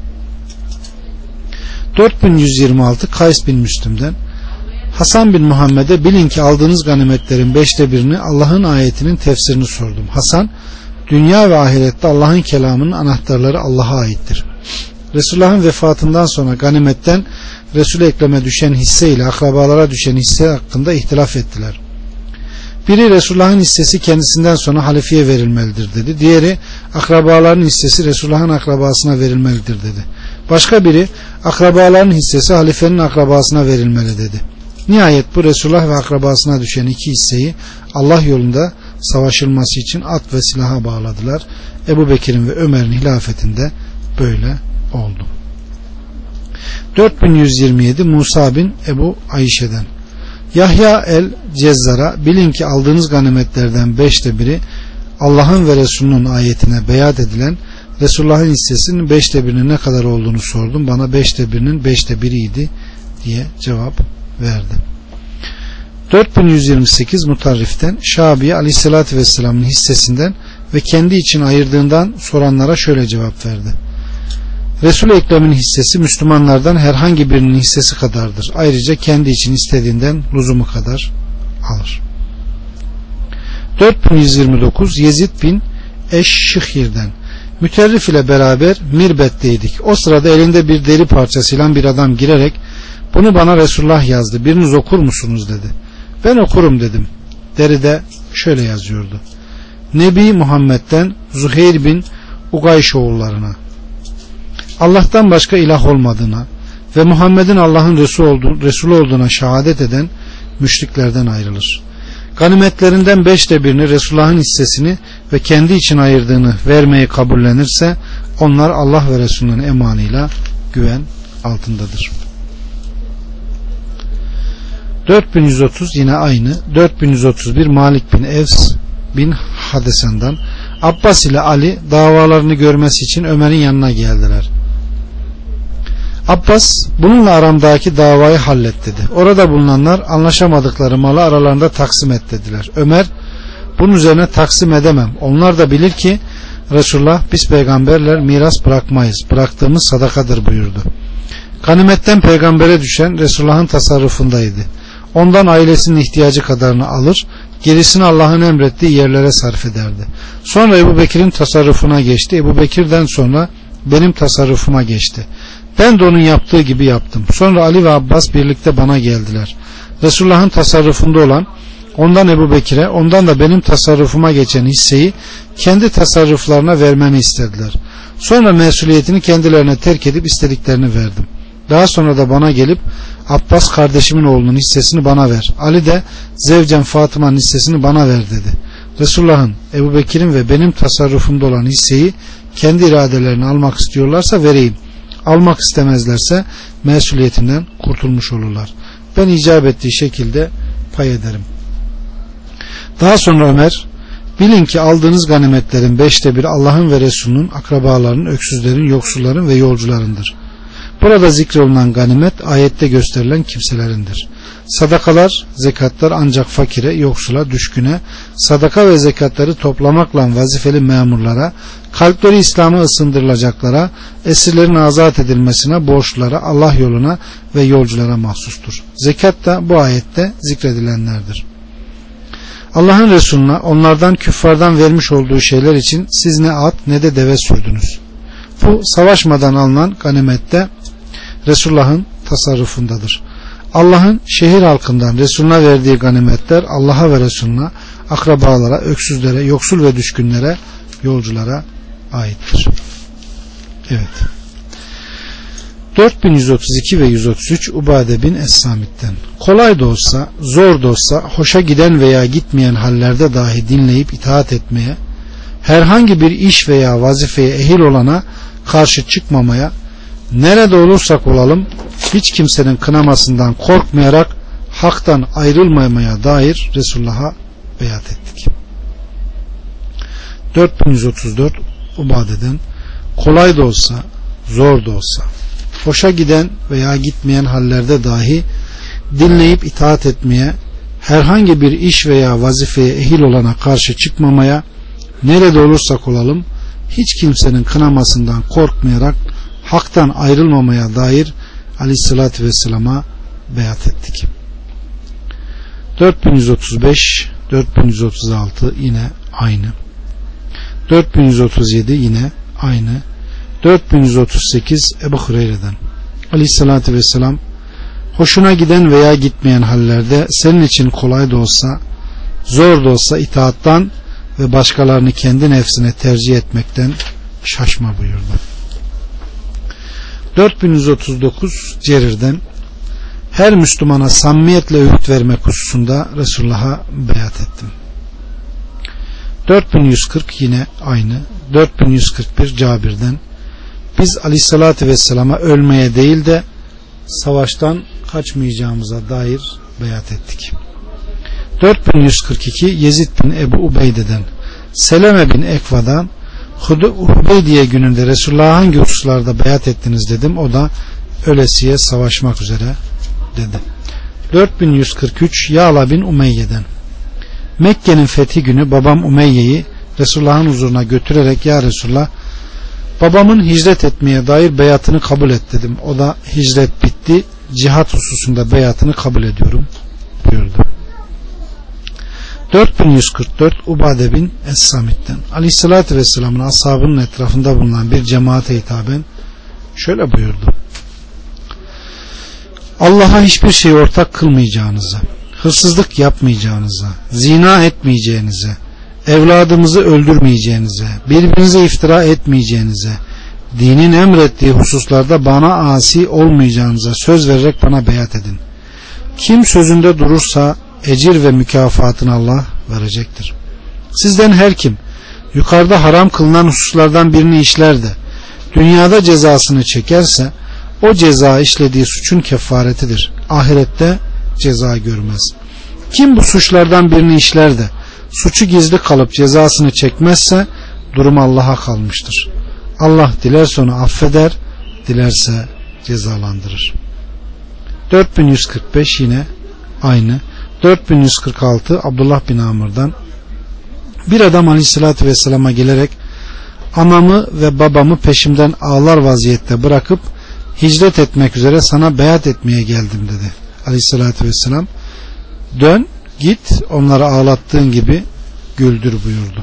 4126 Kays bin Müslim'den Hasan bin Muhammed'e bilin ki aldığınız ganimetlerin 1/5'ini Allah'ın ayetinin tefsirini sordum. Hasan, dünya ve ahirette Allah'ın kelamının anahtarları Allah'a aittir. Resulullah'ın vefatından sonra ganimetten Resul-i Ekrem'e düşen hisse ile akrabalara düşen hisse hakkında ihtilaf ettiler. Biri Resulullah'ın hissesi kendisinden sonra halifeye verilmelidir dedi. Diğeri akrabaların hissesi Resulullah'ın akrabasına verilmelidir dedi. Başka biri akrabaların hissesi halifenin akrabasına verilmeli dedi. Nihayet bu Resulullah ve akrabasına düşen 2 hisseyi Allah yolunda savaşılması için at ve silaha bağladılar. Ebu Bekir'in ve Ömer'in hilafetinde böyle oldu. 4127 Musa bin Ebu Ayşe'den Yahya el-Cezzar'a bilin ki aldığınız ganimetlerden 1/5 Allah'ın ve Resulünün ayetine beyat edilen Resulullah'ın hissesinin 1/5 ne kadar olduğunu sordum. Bana 1/5'inin 1/5'iydi diye cevap verdi. 4128 Mutarrif'ten Şabi'ye Aleyhisselatü Vesselam'ın hissesinden ve kendi için ayırdığından soranlara şöyle cevap verdi. Resul-i Ekrem'in hissesi Müslümanlardan herhangi birinin hissesi kadardır. Ayrıca kendi için istediğinden lüzumu kadar alır. 4129 Yezid bin Eşşihir'den Müterrif ile beraber Mirbet'teydik. O sırada elinde bir deri parçasıyla bir adam girerek bunu bana Resulullah yazdı. Biriniz okur musunuz dedi. Ben okurum dedim. Deride şöyle yazıyordu. Nebi Muhammed'den Zuheyr bin Ugayş oğullarına Allah'tan başka ilah olmadığına ve Muhammed'in Allah'ın Resulü olduğuna şehadet eden müşriklerden ayrılır. Ganimetlerinden 1/5'ini Resulullah'ın hissesini ve kendi için ayırdığını vermeyi kabullenirse onlar Allah ve Resulünün emanıyla güven altındadır. 4130 yine aynı. 4131 Malik bin Evs bin Hadesan'dan Abbas ile Ali davalarını görmesi için Ömer'in yanına geldiler. Abbas bununla aramdaki davayı hallet dedi. Orada bulunanlar anlaşamadıkları malı aralarında taksim et dediler. Ömer bunun üzerine taksim edemem. Onlar da bilir ki Resulullah biz peygamberler miras bırakmayız. Bıraktığımız sadakadır buyurdu. Ganimetten peygambere düşen Resulullah'ın tasarrufundaydı. Ondan ailesinin ihtiyacı kadarını alır, gerisini Allah'ın emrettiği yerlere sarf ederdi. Sonra Ebu Bekir'in tasarrufuna geçti. Ebu Bekir'den sonra benim tasarrufuma geçti. Ben de onun yaptığı gibi yaptım. Sonra Ali ve Abbas birlikte bana geldiler. Resulullah'ın tasarrufunda olan ondan Ebu Bekir'e, ondan da benim tasarrufuma geçen hisseyi kendi tasarruflarına vermemi istediler. Sonra mesuliyetini kendilerine terk edip istediklerini verdim. Daha sonra da bana gelip Abbas kardeşimin oğlunun hissesini bana ver. Ali de zevcem Fatıma'nın hissesini bana ver dedi. Resulullah'ın, Ebu Bekir'in ve benim tasarrufumda olan hisseyi kendi iradelerini almak istiyorlarsa vereyim. Almak istemezlerse mesuliyetinden kurtulmuş olurlar. Ben icap ettiği şekilde pay ederim. Daha sonra Ömer, bilin ki aldığınız ganimetlerin 1/5 Allah'ın ve Resulünün, akrabalarının, öksüzlerin, yoksulların ve yolcularındır. Burada zikrolunan ganimet ayette gösterilen kimselerindir. Sadakalar, zekatlar ancak fakire, yoksula, düşküne, sadaka ve zekatları toplamakla vazifeli memurlara, kalpleri İslam'a ısındırılacaklara, esirlerin azat edilmesine, borçlara, Allah yoluna ve yolculara mahsustur. Zekat da bu ayette zikredilenlerdir. Allah'ın Resulüne onlardan, küffardan vermiş olduğu şeyler için siz ne at ne de deve sürdünüz. Bu savaşmadan alınan ganimette Resulullah'ın tasarrufundadır. Allah'ın şehir halkından Resulüne verdiği ganimetler Allah'a ve Resulüne, akrabalara, öksüzlere, yoksul ve düşkünlere, yolculara aittir. Evet. 4132 ve 133 Ubade bin Es-Samit'ten. Kolay da olsa, zor da olsa, hoşa giden veya gitmeyen hallerde dahi dinleyip itaat etmeye, herhangi bir iş veya vazifeye ehil olana karşı çıkmamaya, nerede olursak olalım hiç kimsenin kınamasından korkmayarak haktan ayrılmamaya dair Resulullah'a beyat ettik. 4134 Ubade'den. Kolay da olsa, zor da olsa, hoşa giden veya gitmeyen hallerde dahi dinleyip itaat etmeye, herhangi bir iş veya vazifeye ehil olana karşı çıkmamaya, nerede olursak olalım hiç kimsenin kınamasından korkmayarak haktan ayrılmamaya dair Aleyhisselatü Vesselam'a beyat ettik. 4135 4136 yine aynı. 4137 yine aynı. 4138 Ebu Hureyre'den. Aleyhisselatü Vesselam, hoşuna giden veya gitmeyen hallerde senin için kolay da olsa, zor da olsa itaattan ve başkalarını kendi nefsine tercih etmekten şaşma buyurdu. 4139 Cerir'den. Her Müslümana samimiyetle öğüt vermek hususunda Resulullah'a beyat ettim. 4140 yine aynı. 4141 Cabir'den. Biz Aleyhisselatü Vesselam'a ölmeye değil de savaştan kaçmayacağımıza dair beyat ettik. 4142 Yezid bin Ebu Ubeyde'den. Seleme bin Ekva'dan, Hudeybiye gününde Resulullah'a hangi hususlarda beyat ettiniz dedim. O da ölesiye savaşmak üzere dedi. 4143 Yağla bin Umeyye'den. Mekke'nin fethi günü babam Umeyye'yi Resulullah'ın huzuruna götürerek, ya Resulullah, babamın hicret etmeye dair beyatını kabul et dedim. O da hicret bitti, cihat hususunda beyatını kabul ediyorum buyurdu. 4144 Ubade bin Es-Samit'ten. Aleyhissalatü Vesselam'ın ashabının etrafında bulunan bir cemaate hitaben şöyle buyurdu. Allah'a hiçbir şey ortak kılmayacağınıza, hırsızlık yapmayacağınıza, zina etmeyeceğinize, evladımızı öldürmeyeceğinize, birbirinize iftira etmeyeceğinize, dinin emrettiği hususlarda bana asi olmayacağınıza söz vererek bana beyat edin. Kim sözünde durursa ecir ve mükafatını Allah verecektir. Sizden her kim yukarıda haram kılınan hususlardan birini işler de dünyada cezasını çekerse o ceza işlediği suçun kefaretidir. Ahirette ceza görmez. Kim bu suçlardan birini işler de suçu gizli kalıp cezasını çekmezse durum Allah'a kalmıştır. Allah dilerse onu affeder, dilerse cezalandırır. 4145 yine aynı. 4146 Abdullah bin Amr'dan. Bir adam Aleyhisselatü Vesselam'a gelerek anamı ve babamı peşimden ağlar vaziyette bırakıp hicret etmek üzere sana beyat etmeye geldim dedi. Aleyhisselatü Vesselam, dön git onları ağlattığın gibi güldür buyurdu.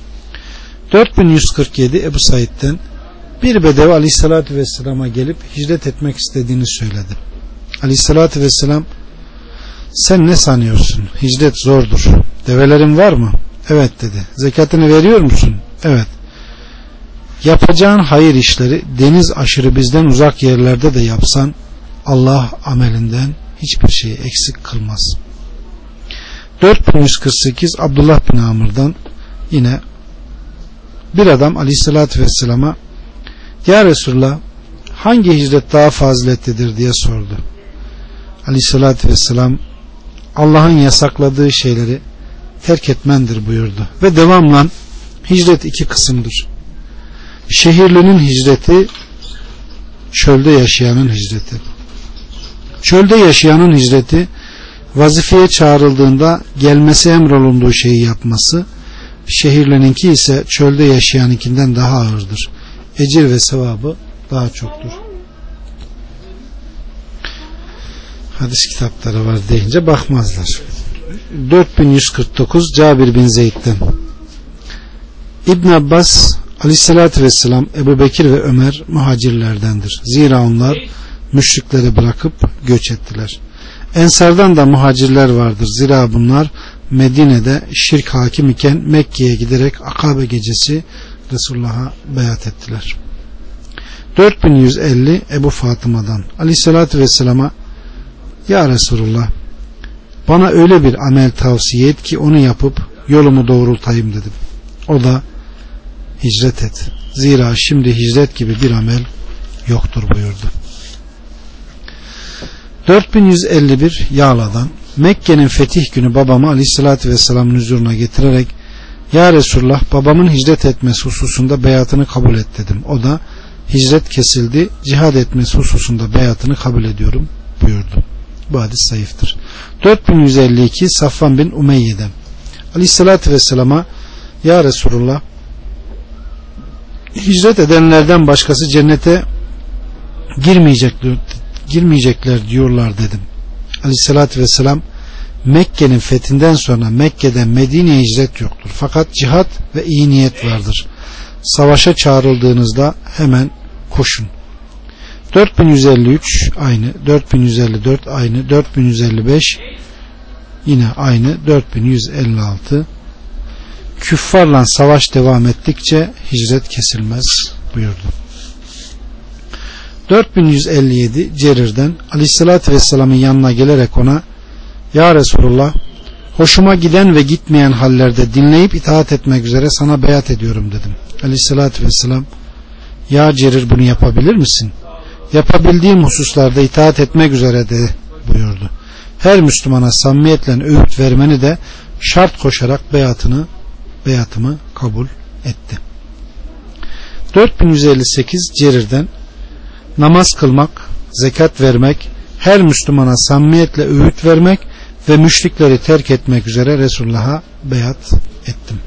4147 Ebu Said'den. Bir bedevi Aleyhisselatü Vesselam'a gelip hicret etmek istediğini söyledi. Aleyhisselatü Vesselam, sen ne sanıyorsun? Hicret zordur. Develerin var mı? Evet dedi. Zekatını veriyor musun? Evet. Yapacağın hayır işleri deniz aşırı bizden uzak yerlerde de yapsan Allah amelinden hiçbir şeyi eksik kılmaz. 4148 Abdullah bin Amr'dan yine bir adam Aleyhisselatü Vesselam'a ya Resulullah hangi hicret daha faziletlidir diye sordu. Aleyhisselatü Vesselam Allah'ın yasakladığı şeyleri terk etmendir buyurdu. Ve devamla hicret iki kısımdır. Şehirlinin hicreti, çölde yaşayanın hicreti. Çölde yaşayanın hicreti vazifeye çağrıldığında gelmesi emrolunduğu şeyi yapması, şehirlininki ise çölde yaşayanınkinden daha ağırdır. Ecir ve sevabı daha çoktur. Hadis kitapları var deyince bakmazlar. 4149 Cabir bin Zeyd'den İbn Abbas Aleyhisselatü Vesselam Ebu Bekir ve Ömer muhacirlerdendir. Zira onlar müşrikleri bırakıp göç ettiler. Ensardan da muhacirler vardır. Zira bunlar Medine'de şirk hakim iken Mekke'ye giderek Akabe gecesi Resulullah'a beyat ettiler. 4150 Ebu Fatıma'dan Aleyhisselatü Vesselam'a ya Resulullah bana öyle bir amel tavsiye et ki onu yapıp yolumu doğrultayım dedim. O da hicret et. Zira şimdi hicret gibi bir amel yoktur buyurdu. 4151 Yağla'dan Mekke'nin fetih günü babamı Aleyhisselatü Vesselam'ın huzuruna getirerek ya Resulullah babamın hicret etmesi hususunda beyatını kabul et dedim. O da hicret kesildi, cihad etmesi hususunda beyatını kabul ediyorum buyurdu. Bu hadis zayıftır. 4152 Safvan bin Umeyye'den Aleyhisselatü Vesselam'a ya Resulullah hicret edenlerden başkası cennete girmeyecekler diyorlar dedim. Aleyhissalatü vesselam Mekke'nin fethinden sonra Mekke'den Medine'ye hicret yoktur. Fakat cihat ve iyi niyet vardır. Savaşa çağrıldığınızda hemen koşun. 4153 aynı, 4154 aynı, 4155 yine aynı, 4156 küffarla savaş devam ettikçe hicret kesilmez buyurdu. 4157 Cerir'den Aleyhisselatü Vesselam'ın yanına gelerek ona ya Resulullah hoşuma giden ve gitmeyen hallerde dinleyip itaat etmek üzere sana beyat ediyorum dedim. Aleyhisselatü Vesselam ya Cerir bunu yapabilir misin? Yapabildiğim hususlarda itaat etmek üzere de buyurdu. Her Müslümana samimiyetle öğüt vermeni de şart koşarak beyatımı kabul etti. 4158 Cerir'den namaz kılmak, zekat vermek, her Müslümana samimiyetle öğüt vermek ve müşrikleri terk etmek üzere Resulullah'a beyat ettim.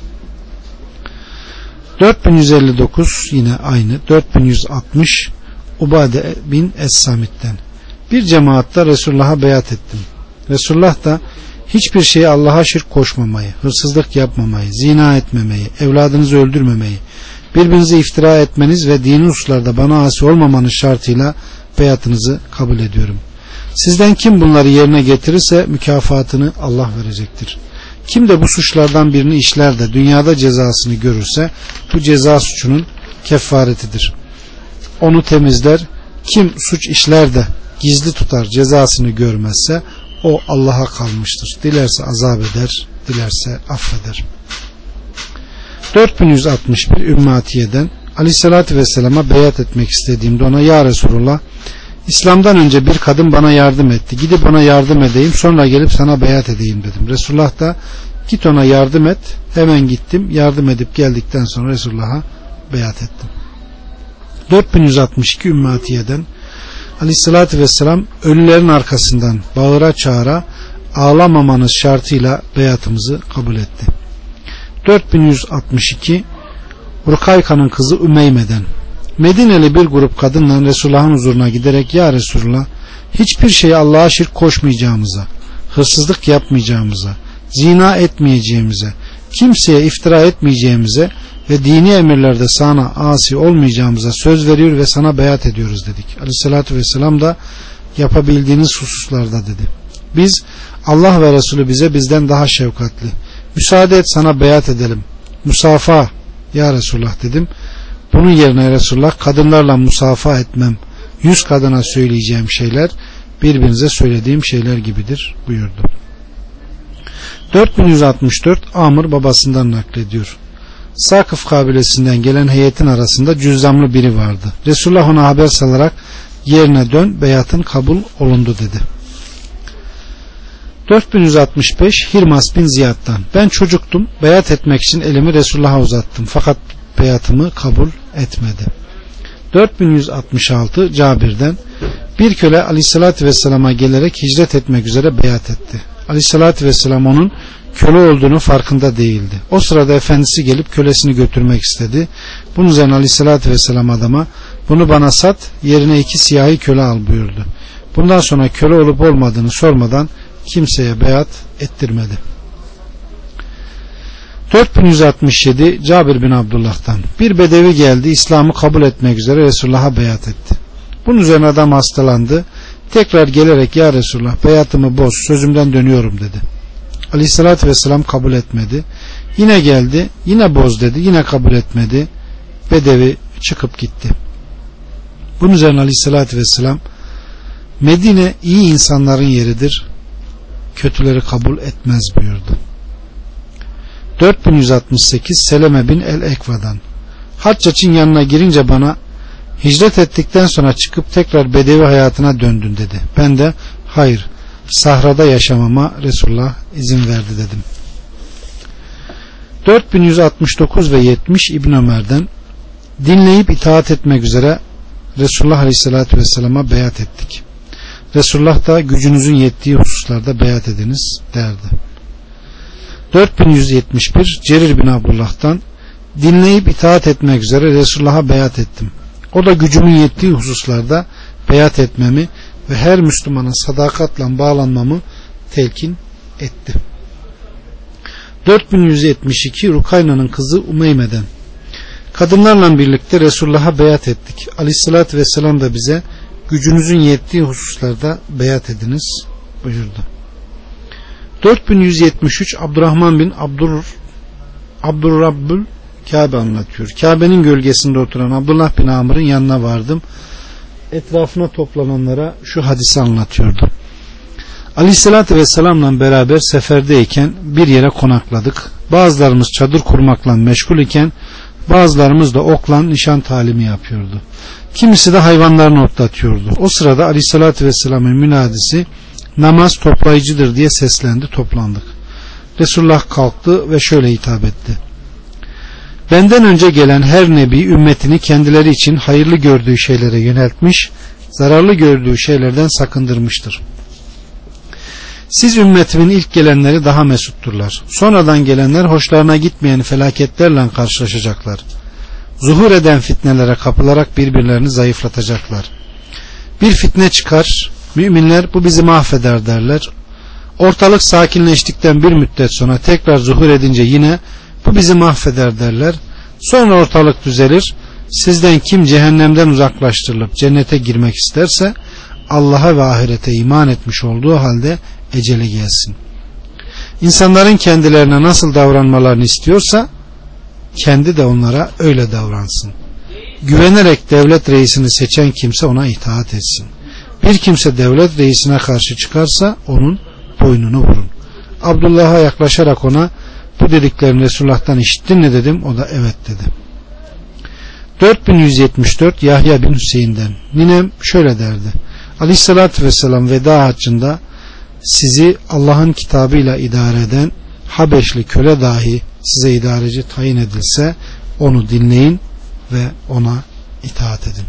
4159 yine aynı. 4160 Ubade bin Es-Samit'ten bir cemaatta Resulullah'a beyat ettim. Resulullah da hiçbir şeye Allah'a şirk koşmamayı, hırsızlık yapmamayı, zina etmemeyi, evladınızı öldürmemeyi, birbirinize iftira etmeniz ve dini hususlarda bana asi olmamanız şartıyla beyatınızı kabul ediyorum. Sizden kim bunları yerine getirirse mükafatını Allah verecektir. Kim de bu suçlardan birini işler de dünyada cezasını görürse bu ceza suçunun kefaretidir. Onu temizler. Kim suç işler de gizli tutar cezasını görmezse o Allah'a kalmıştır. Dilerse azap eder, dilerse affeder. 4161 Ümmatiye'den Aleyhisselatü Vesselam'a beyat etmek istediğimde ona ya Resulullah İslam'dan önce bir kadın bana yardım etti. Gidip ona yardım edeyim sonra gelip sana beyat edeyim dedim. Resulullah da git ona yardım et. Hemen gittim. Yardım edip geldikten sonra Resulullah'a beyat ettim. 4162 Ümmatiye'den Aleyhisselatü Vesselam ölülerin arkasından bağıra çağıra ağlamamanız şartıyla beyatımızı kabul etti. 4162 Rukayka'nın kızı Ümeyme'den Medineli bir grup kadınla Resulullah'ın huzuruna giderek ya Resulullah hiçbir şeye Allah'a şirk koşmayacağımıza, hırsızlık yapmayacağımıza, zina etmeyeceğimize, kimseye iftira etmeyeceğimize ve dini emirlerde sana asi olmayacağımıza söz veriyor ve sana beyat ediyoruz dedik. Aleyhissalatü vesselam da yapabildiğiniz hususlarda dedi. Biz Allah ve Resulü bize bizden daha şefkatli. Müsaade et sana beyat edelim. Musafa ya Resulullah dedim. Bunun yerine Resulullah kadınlarla musafa etmem. 100 kadına söyleyeceğim şeyler birbirinize söylediğim şeyler gibidir buyurdu. 4164 Amr babasından naklediyor. Sakıf kabilesinden gelen heyetin arasında cüzzamlı biri vardı. Resulullah ona haber salarak yerine dön, beyatın kabul olundu dedi. 4165 Hirmas bin Ziyad'dan, ben çocuktum, beyat etmek için elimi Resulullah'a uzattım fakat beyatımı kabul etmedi. 4166 Cabir'den, bir köle Aleyhisselatü Vesselam'a gelerek hicret etmek üzere beyat etti. Aleyhisselatü Vesselam onun köle olduğunu farkında değildi. O sırada efendisi gelip kölesini götürmek istedi. Bunun üzerine Aleyhisselatü Vesselam adama, bunu bana sat, yerine 2 siyahi köle al buyurdu. Bundan sonra köle olup olmadığını sormadan kimseye beyat ettirmedi. 4167 Cabir bin Abdullah'tan, bir bedevi geldi, İslam'ı kabul etmek üzere Resulullah'a beyat etti. Bunun üzerine adam hastalandı. Tekrar gelerek, ya Resulullah beyatımı boz, sözümden dönüyorum dedi. Aleyhissalatü vesselam kabul etmedi. Yine geldi, yine boz dedi, yine kabul etmedi. Bedevi çıkıp gitti. Bunun üzerine Aleyhissalatü vesselam, Medine iyi insanların yeridir, kötüleri kabul etmez buyurdu. 4168 Seleme bin el-Ekva'dan, Haccac'ın yanına girince bana, hicret ettikten sonra çıkıp tekrar bedevi hayatına döndün dedi. Ben de hayır, sahrada yaşamama Resulullah izin verdi dedim. 4169 ve 70 İbn Ömer'den, dinleyip itaat etmek üzere Resulullah Aleyhisselatü Vesselam'a beyat ettik. Resulullah da gücünüzün yettiği hususlarda beyat ediniz derdi. 4171 Cerir bin Abdullah'tan, dinleyip itaat etmek üzere Resulullah'a beyat ettim. O da gücümün yettiği hususlarda beyat etmemi ve her Müslümana sadakatle bağlanmamı telkin etti. 4172 Rukayna'nın kızı Umeyme'den, kadınlarla birlikte Resulullah'a beyat ettik. Aleyhissalatü vesselam da bize gücünüzün yettiği hususlarda beyat ediniz buyurdu. 4173 Abdurrahman bin Abdurrabbül Kabe anlatıyor. Kabe'nin gölgesinde oturan Abdullah bin Amr'ın yanına vardım. Etrafına toplananlara şu hadisi anlatıyordu. Aleyhissalatü vesselamla beraber seferdeyken bir yere konakladık. Bazılarımız çadır kurmakla meşgul iken bazılarımız da okla nişan talimi yapıyordu. Kimisi de hayvanlarını otlatıyordu. O sırada Aleyhissalatü vesselamın münadisi, namaz toplayıcıdır diye seslendi, toplandık. Resulullah kalktı ve şöyle hitap etti. Benden önce gelen her nebi ümmetini kendileri için hayırlı gördüğü şeylere yöneltmiş, zararlı gördüğü şeylerden sakındırmıştır. Siz ümmetimin ilk gelenleri daha mesutturlar. Sonradan gelenler hoşlarına gitmeyen felaketlerle karşılaşacaklar. Zuhur eden fitnelere kapılarak birbirlerini zayıflatacaklar. Bir fitne çıkar, müminler bu bizi mahveder derler. Ortalık sakinleştikten bir müddet sonra tekrar zuhur edince yine bu bizi mahveder derler. Sonra ortalık düzelir. Sizden kim cehennemden uzaklaştırılıp cennete girmek isterse Allah'a ve ahirete iman etmiş olduğu halde eceli gelsin. İnsanların kendilerine nasıl davranmalarını istiyorsa kendi de onlara öyle davransın. Güvenerek devlet reisini seçen kimse ona itaat etsin. Bir kimse devlet reisine karşı çıkarsa onun boynunu vurun. Abdullah'a yaklaşarak ona, bu dediklerini Resulullah'tan işittin mi dedim. O da evet dedi. 4174 Yahya bin Hüseyin'den, ninem şöyle derdi. Aleyhissalatü vesselam veda haccında, sizi Allah'ın kitabıyla idare eden Habeşli köle dahi size idareci tayin edilse onu dinleyin ve ona itaat edin.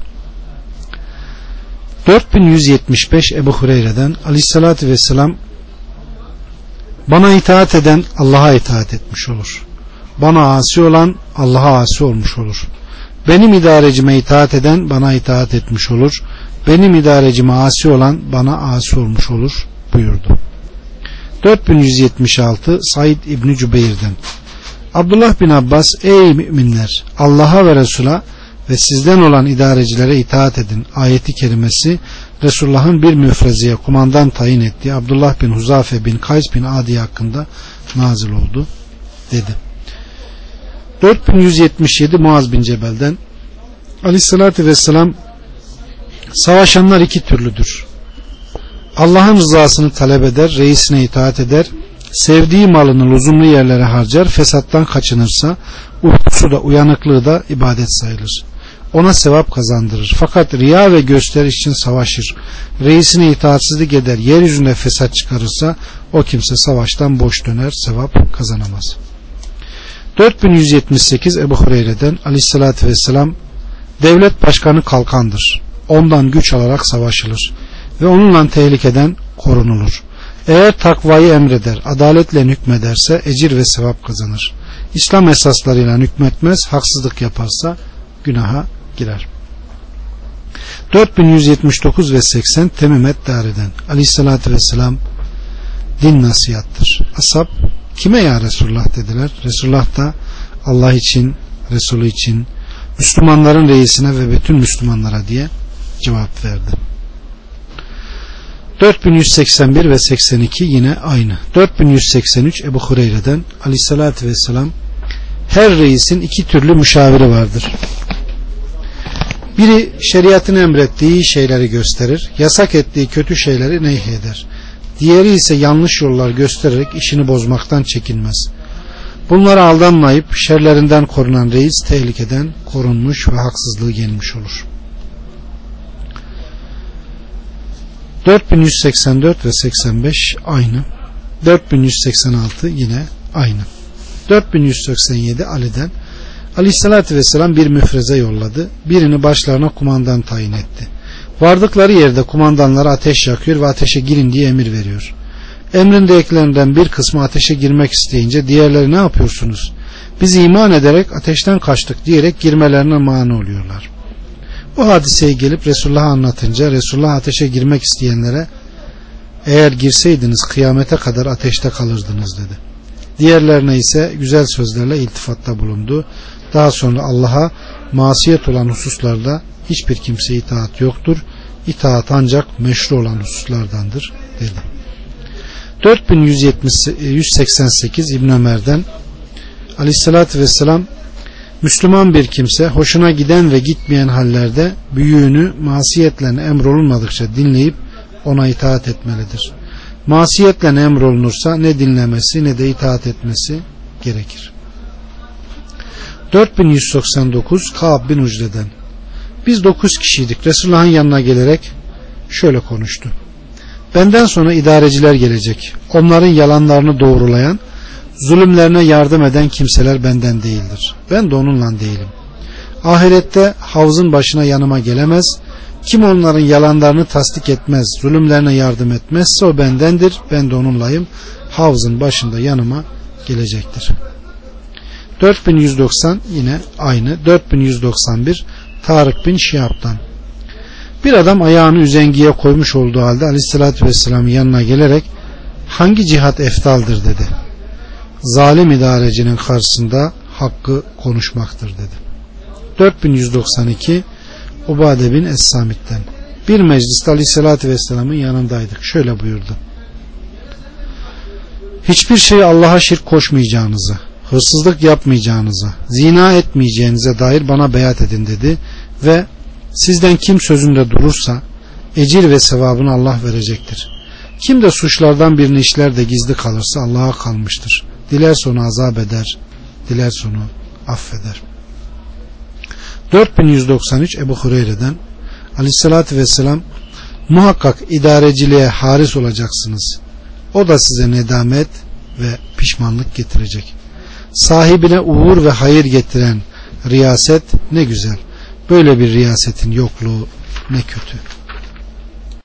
4175 Ebu Hureyre'den, Aleyhissalatü vesselam, bana itaat eden Allah'a itaat etmiş olur. Bana asi olan Allah'a asi olmuş olur. Benim idarecime itaat eden bana itaat etmiş olur. Benim idarecime asi olan bana asi olmuş olur buyurdu. 4176 Said İbni Cübeyr'den, Abdullah bin Abbas, ey müminler, Allah'a ve Resul'a ve sizden olan idarecilere itaat edin ayeti kerimesi Resulullah'ın bir müfreziye kumandan tayin ettiği Abdullah bin Huzafe bin Kays bin Adi hakkında nazil oldu dedi. 4177 Muaz bin Cebel'den, Aleyhissalatü vesselam, savaşanlar iki türlüdür. Allah'ın rızasını talep eder, reisine itaat eder, sevdiği malını lüzumlu yerlere harcar, fesattan kaçınırsa uykusu da uyanıklığı da ibadet sayılır. Ona sevap kazandırır. Fakat riya ve gösteriş için savaşır, reisine itaatsizlik eder, yeryüzünde fesat çıkarırsa o kimse savaştan boş döner, sevap kazanamaz. 4178 Ebu Hureyre'den Aleyhisselatü Vesselam, devlet başkanı kalkandır. Ondan güç alarak savaşılır ve onunla tehlikeden korunulur. Eğer takvayı emreder, adaletle hükmederse ecir ve sevap kazanır. İslam esaslarıyla hükmetmez, haksızlık yaparsa günaha girer. 4179 ve 80 Temim et-Dari'den Aleyhisselatü Vesselam, din nasihattır. Ashab, kime ya Resulullah dediler. Resulullah da Allah için, Resulü için, Müslümanların reisine ve bütün Müslümanlara diye cevap verdi. 4181 ve 82 yine aynı. 4183 Ebu Hureyre'den Aleyhisselatü Vesselam, her reisin iki türlü müşaviri vardır. Biri şeriatın emrettiği şeyleri gösterir, yasak ettiği kötü şeyleri nehyeder. Diğeri ise yanlış yollar göstererek işini bozmaktan çekinmez. Bunlara aldanmayıp şerlerinden korunan reis tehlikeden korunmuş ve haksızlığı yenmiş olur. 4184 ve 85 aynı. 4186 yine aynı. 4187 Ali'den Aleyhisselatü Vesselam bir müfreze yolladı. Birini başlarına kumandan tayin etti. Vardıkları yerde kumandanlara ateş yakıyor ve ateşe girin diye emir veriyor. Emrindekilerinden bir kısmı ateşe girmek isteyince diğerleri ne yapıyorsunuz? Biz iman ederek ateşten kaçtık diyerek girmelerine mani oluyorlar. Bu hadiseyi gelip Resulullah'a anlatınca Resulullah ateşe girmek isteyenlere eğer girseydiniz kıyamete kadar ateşte kalırdınız dedi. Diğerlerine ise güzel sözlerle iltifatta bulundu. Daha sonra Allah'a masiyet olan hususlarda hiçbir kimseye itaat yoktur. İtaat ancak meşru olan hususlardandır dedi. 4188 İbn Ömer'den Aleyhisselatü Vesselam, Müslüman bir kimse hoşuna giden ve gitmeyen hallerde büyüğünü masiyetlerine emrolunmadıkça dinleyip ona itaat etmelidir. Masiyetle emrolunursa ne dinlemesi ne de itaat etmesi gerekir. 4199 Ka'b bin Ucre'den, biz 9 kişiydik. Resulullah'ın yanına gelerek şöyle konuştu. Benden sonra idareciler gelecek. Onların yalanlarını doğrulayan, zulümlerine yardım eden kimseler benden değildir. Ben de onunla değilim. Ahirette havzın başına yanıma gelemez. Kim onların yalanlarını tasdik etmez, zulümlerine yardım etmezse o bendendir. Ben de onunlayım. Havzın başında yanıma gelecektir. 4190 yine aynı. 4191 Tarık bin Şihab'dan. Bir adam ayağını üzengiye koymuş olduğu halde Aleyhisselatü Vesselam'ın yanına gelerek hangi cihat eftaldır dedi. Zalim idarecinin karşısında hakkı konuşmaktır dedi. 4192 Ubade bin Es-Samit'ten. Bir mecliste Aleyhisselatü Vesselam'ın yanındaydık. Şöyle buyurdu. Hiçbir şeyi Allah'a şirk koşmayacağınızı, hırsızlık yapmayacağınıza, zina etmeyeceğinize dair bana beyat edin dedi ve sizden kim sözünde durursa ecir ve sevabını Allah verecektir. Kim de suçlardan birini işler de gizli kalırsa Allah'a kalmıştır. Dilerse onu azap eder, dilerse onu affeder. 4193 Ebu Hureyre'den Aleyhisselatü Vesselam, muhakkak idareciliğe haris olacaksınız. O da size nedamet ve pişmanlık getirecek. Sahibine uğur ve hayır getiren riyaset ne güzel. Böyle bir riyasetin yokluğu ne kötü.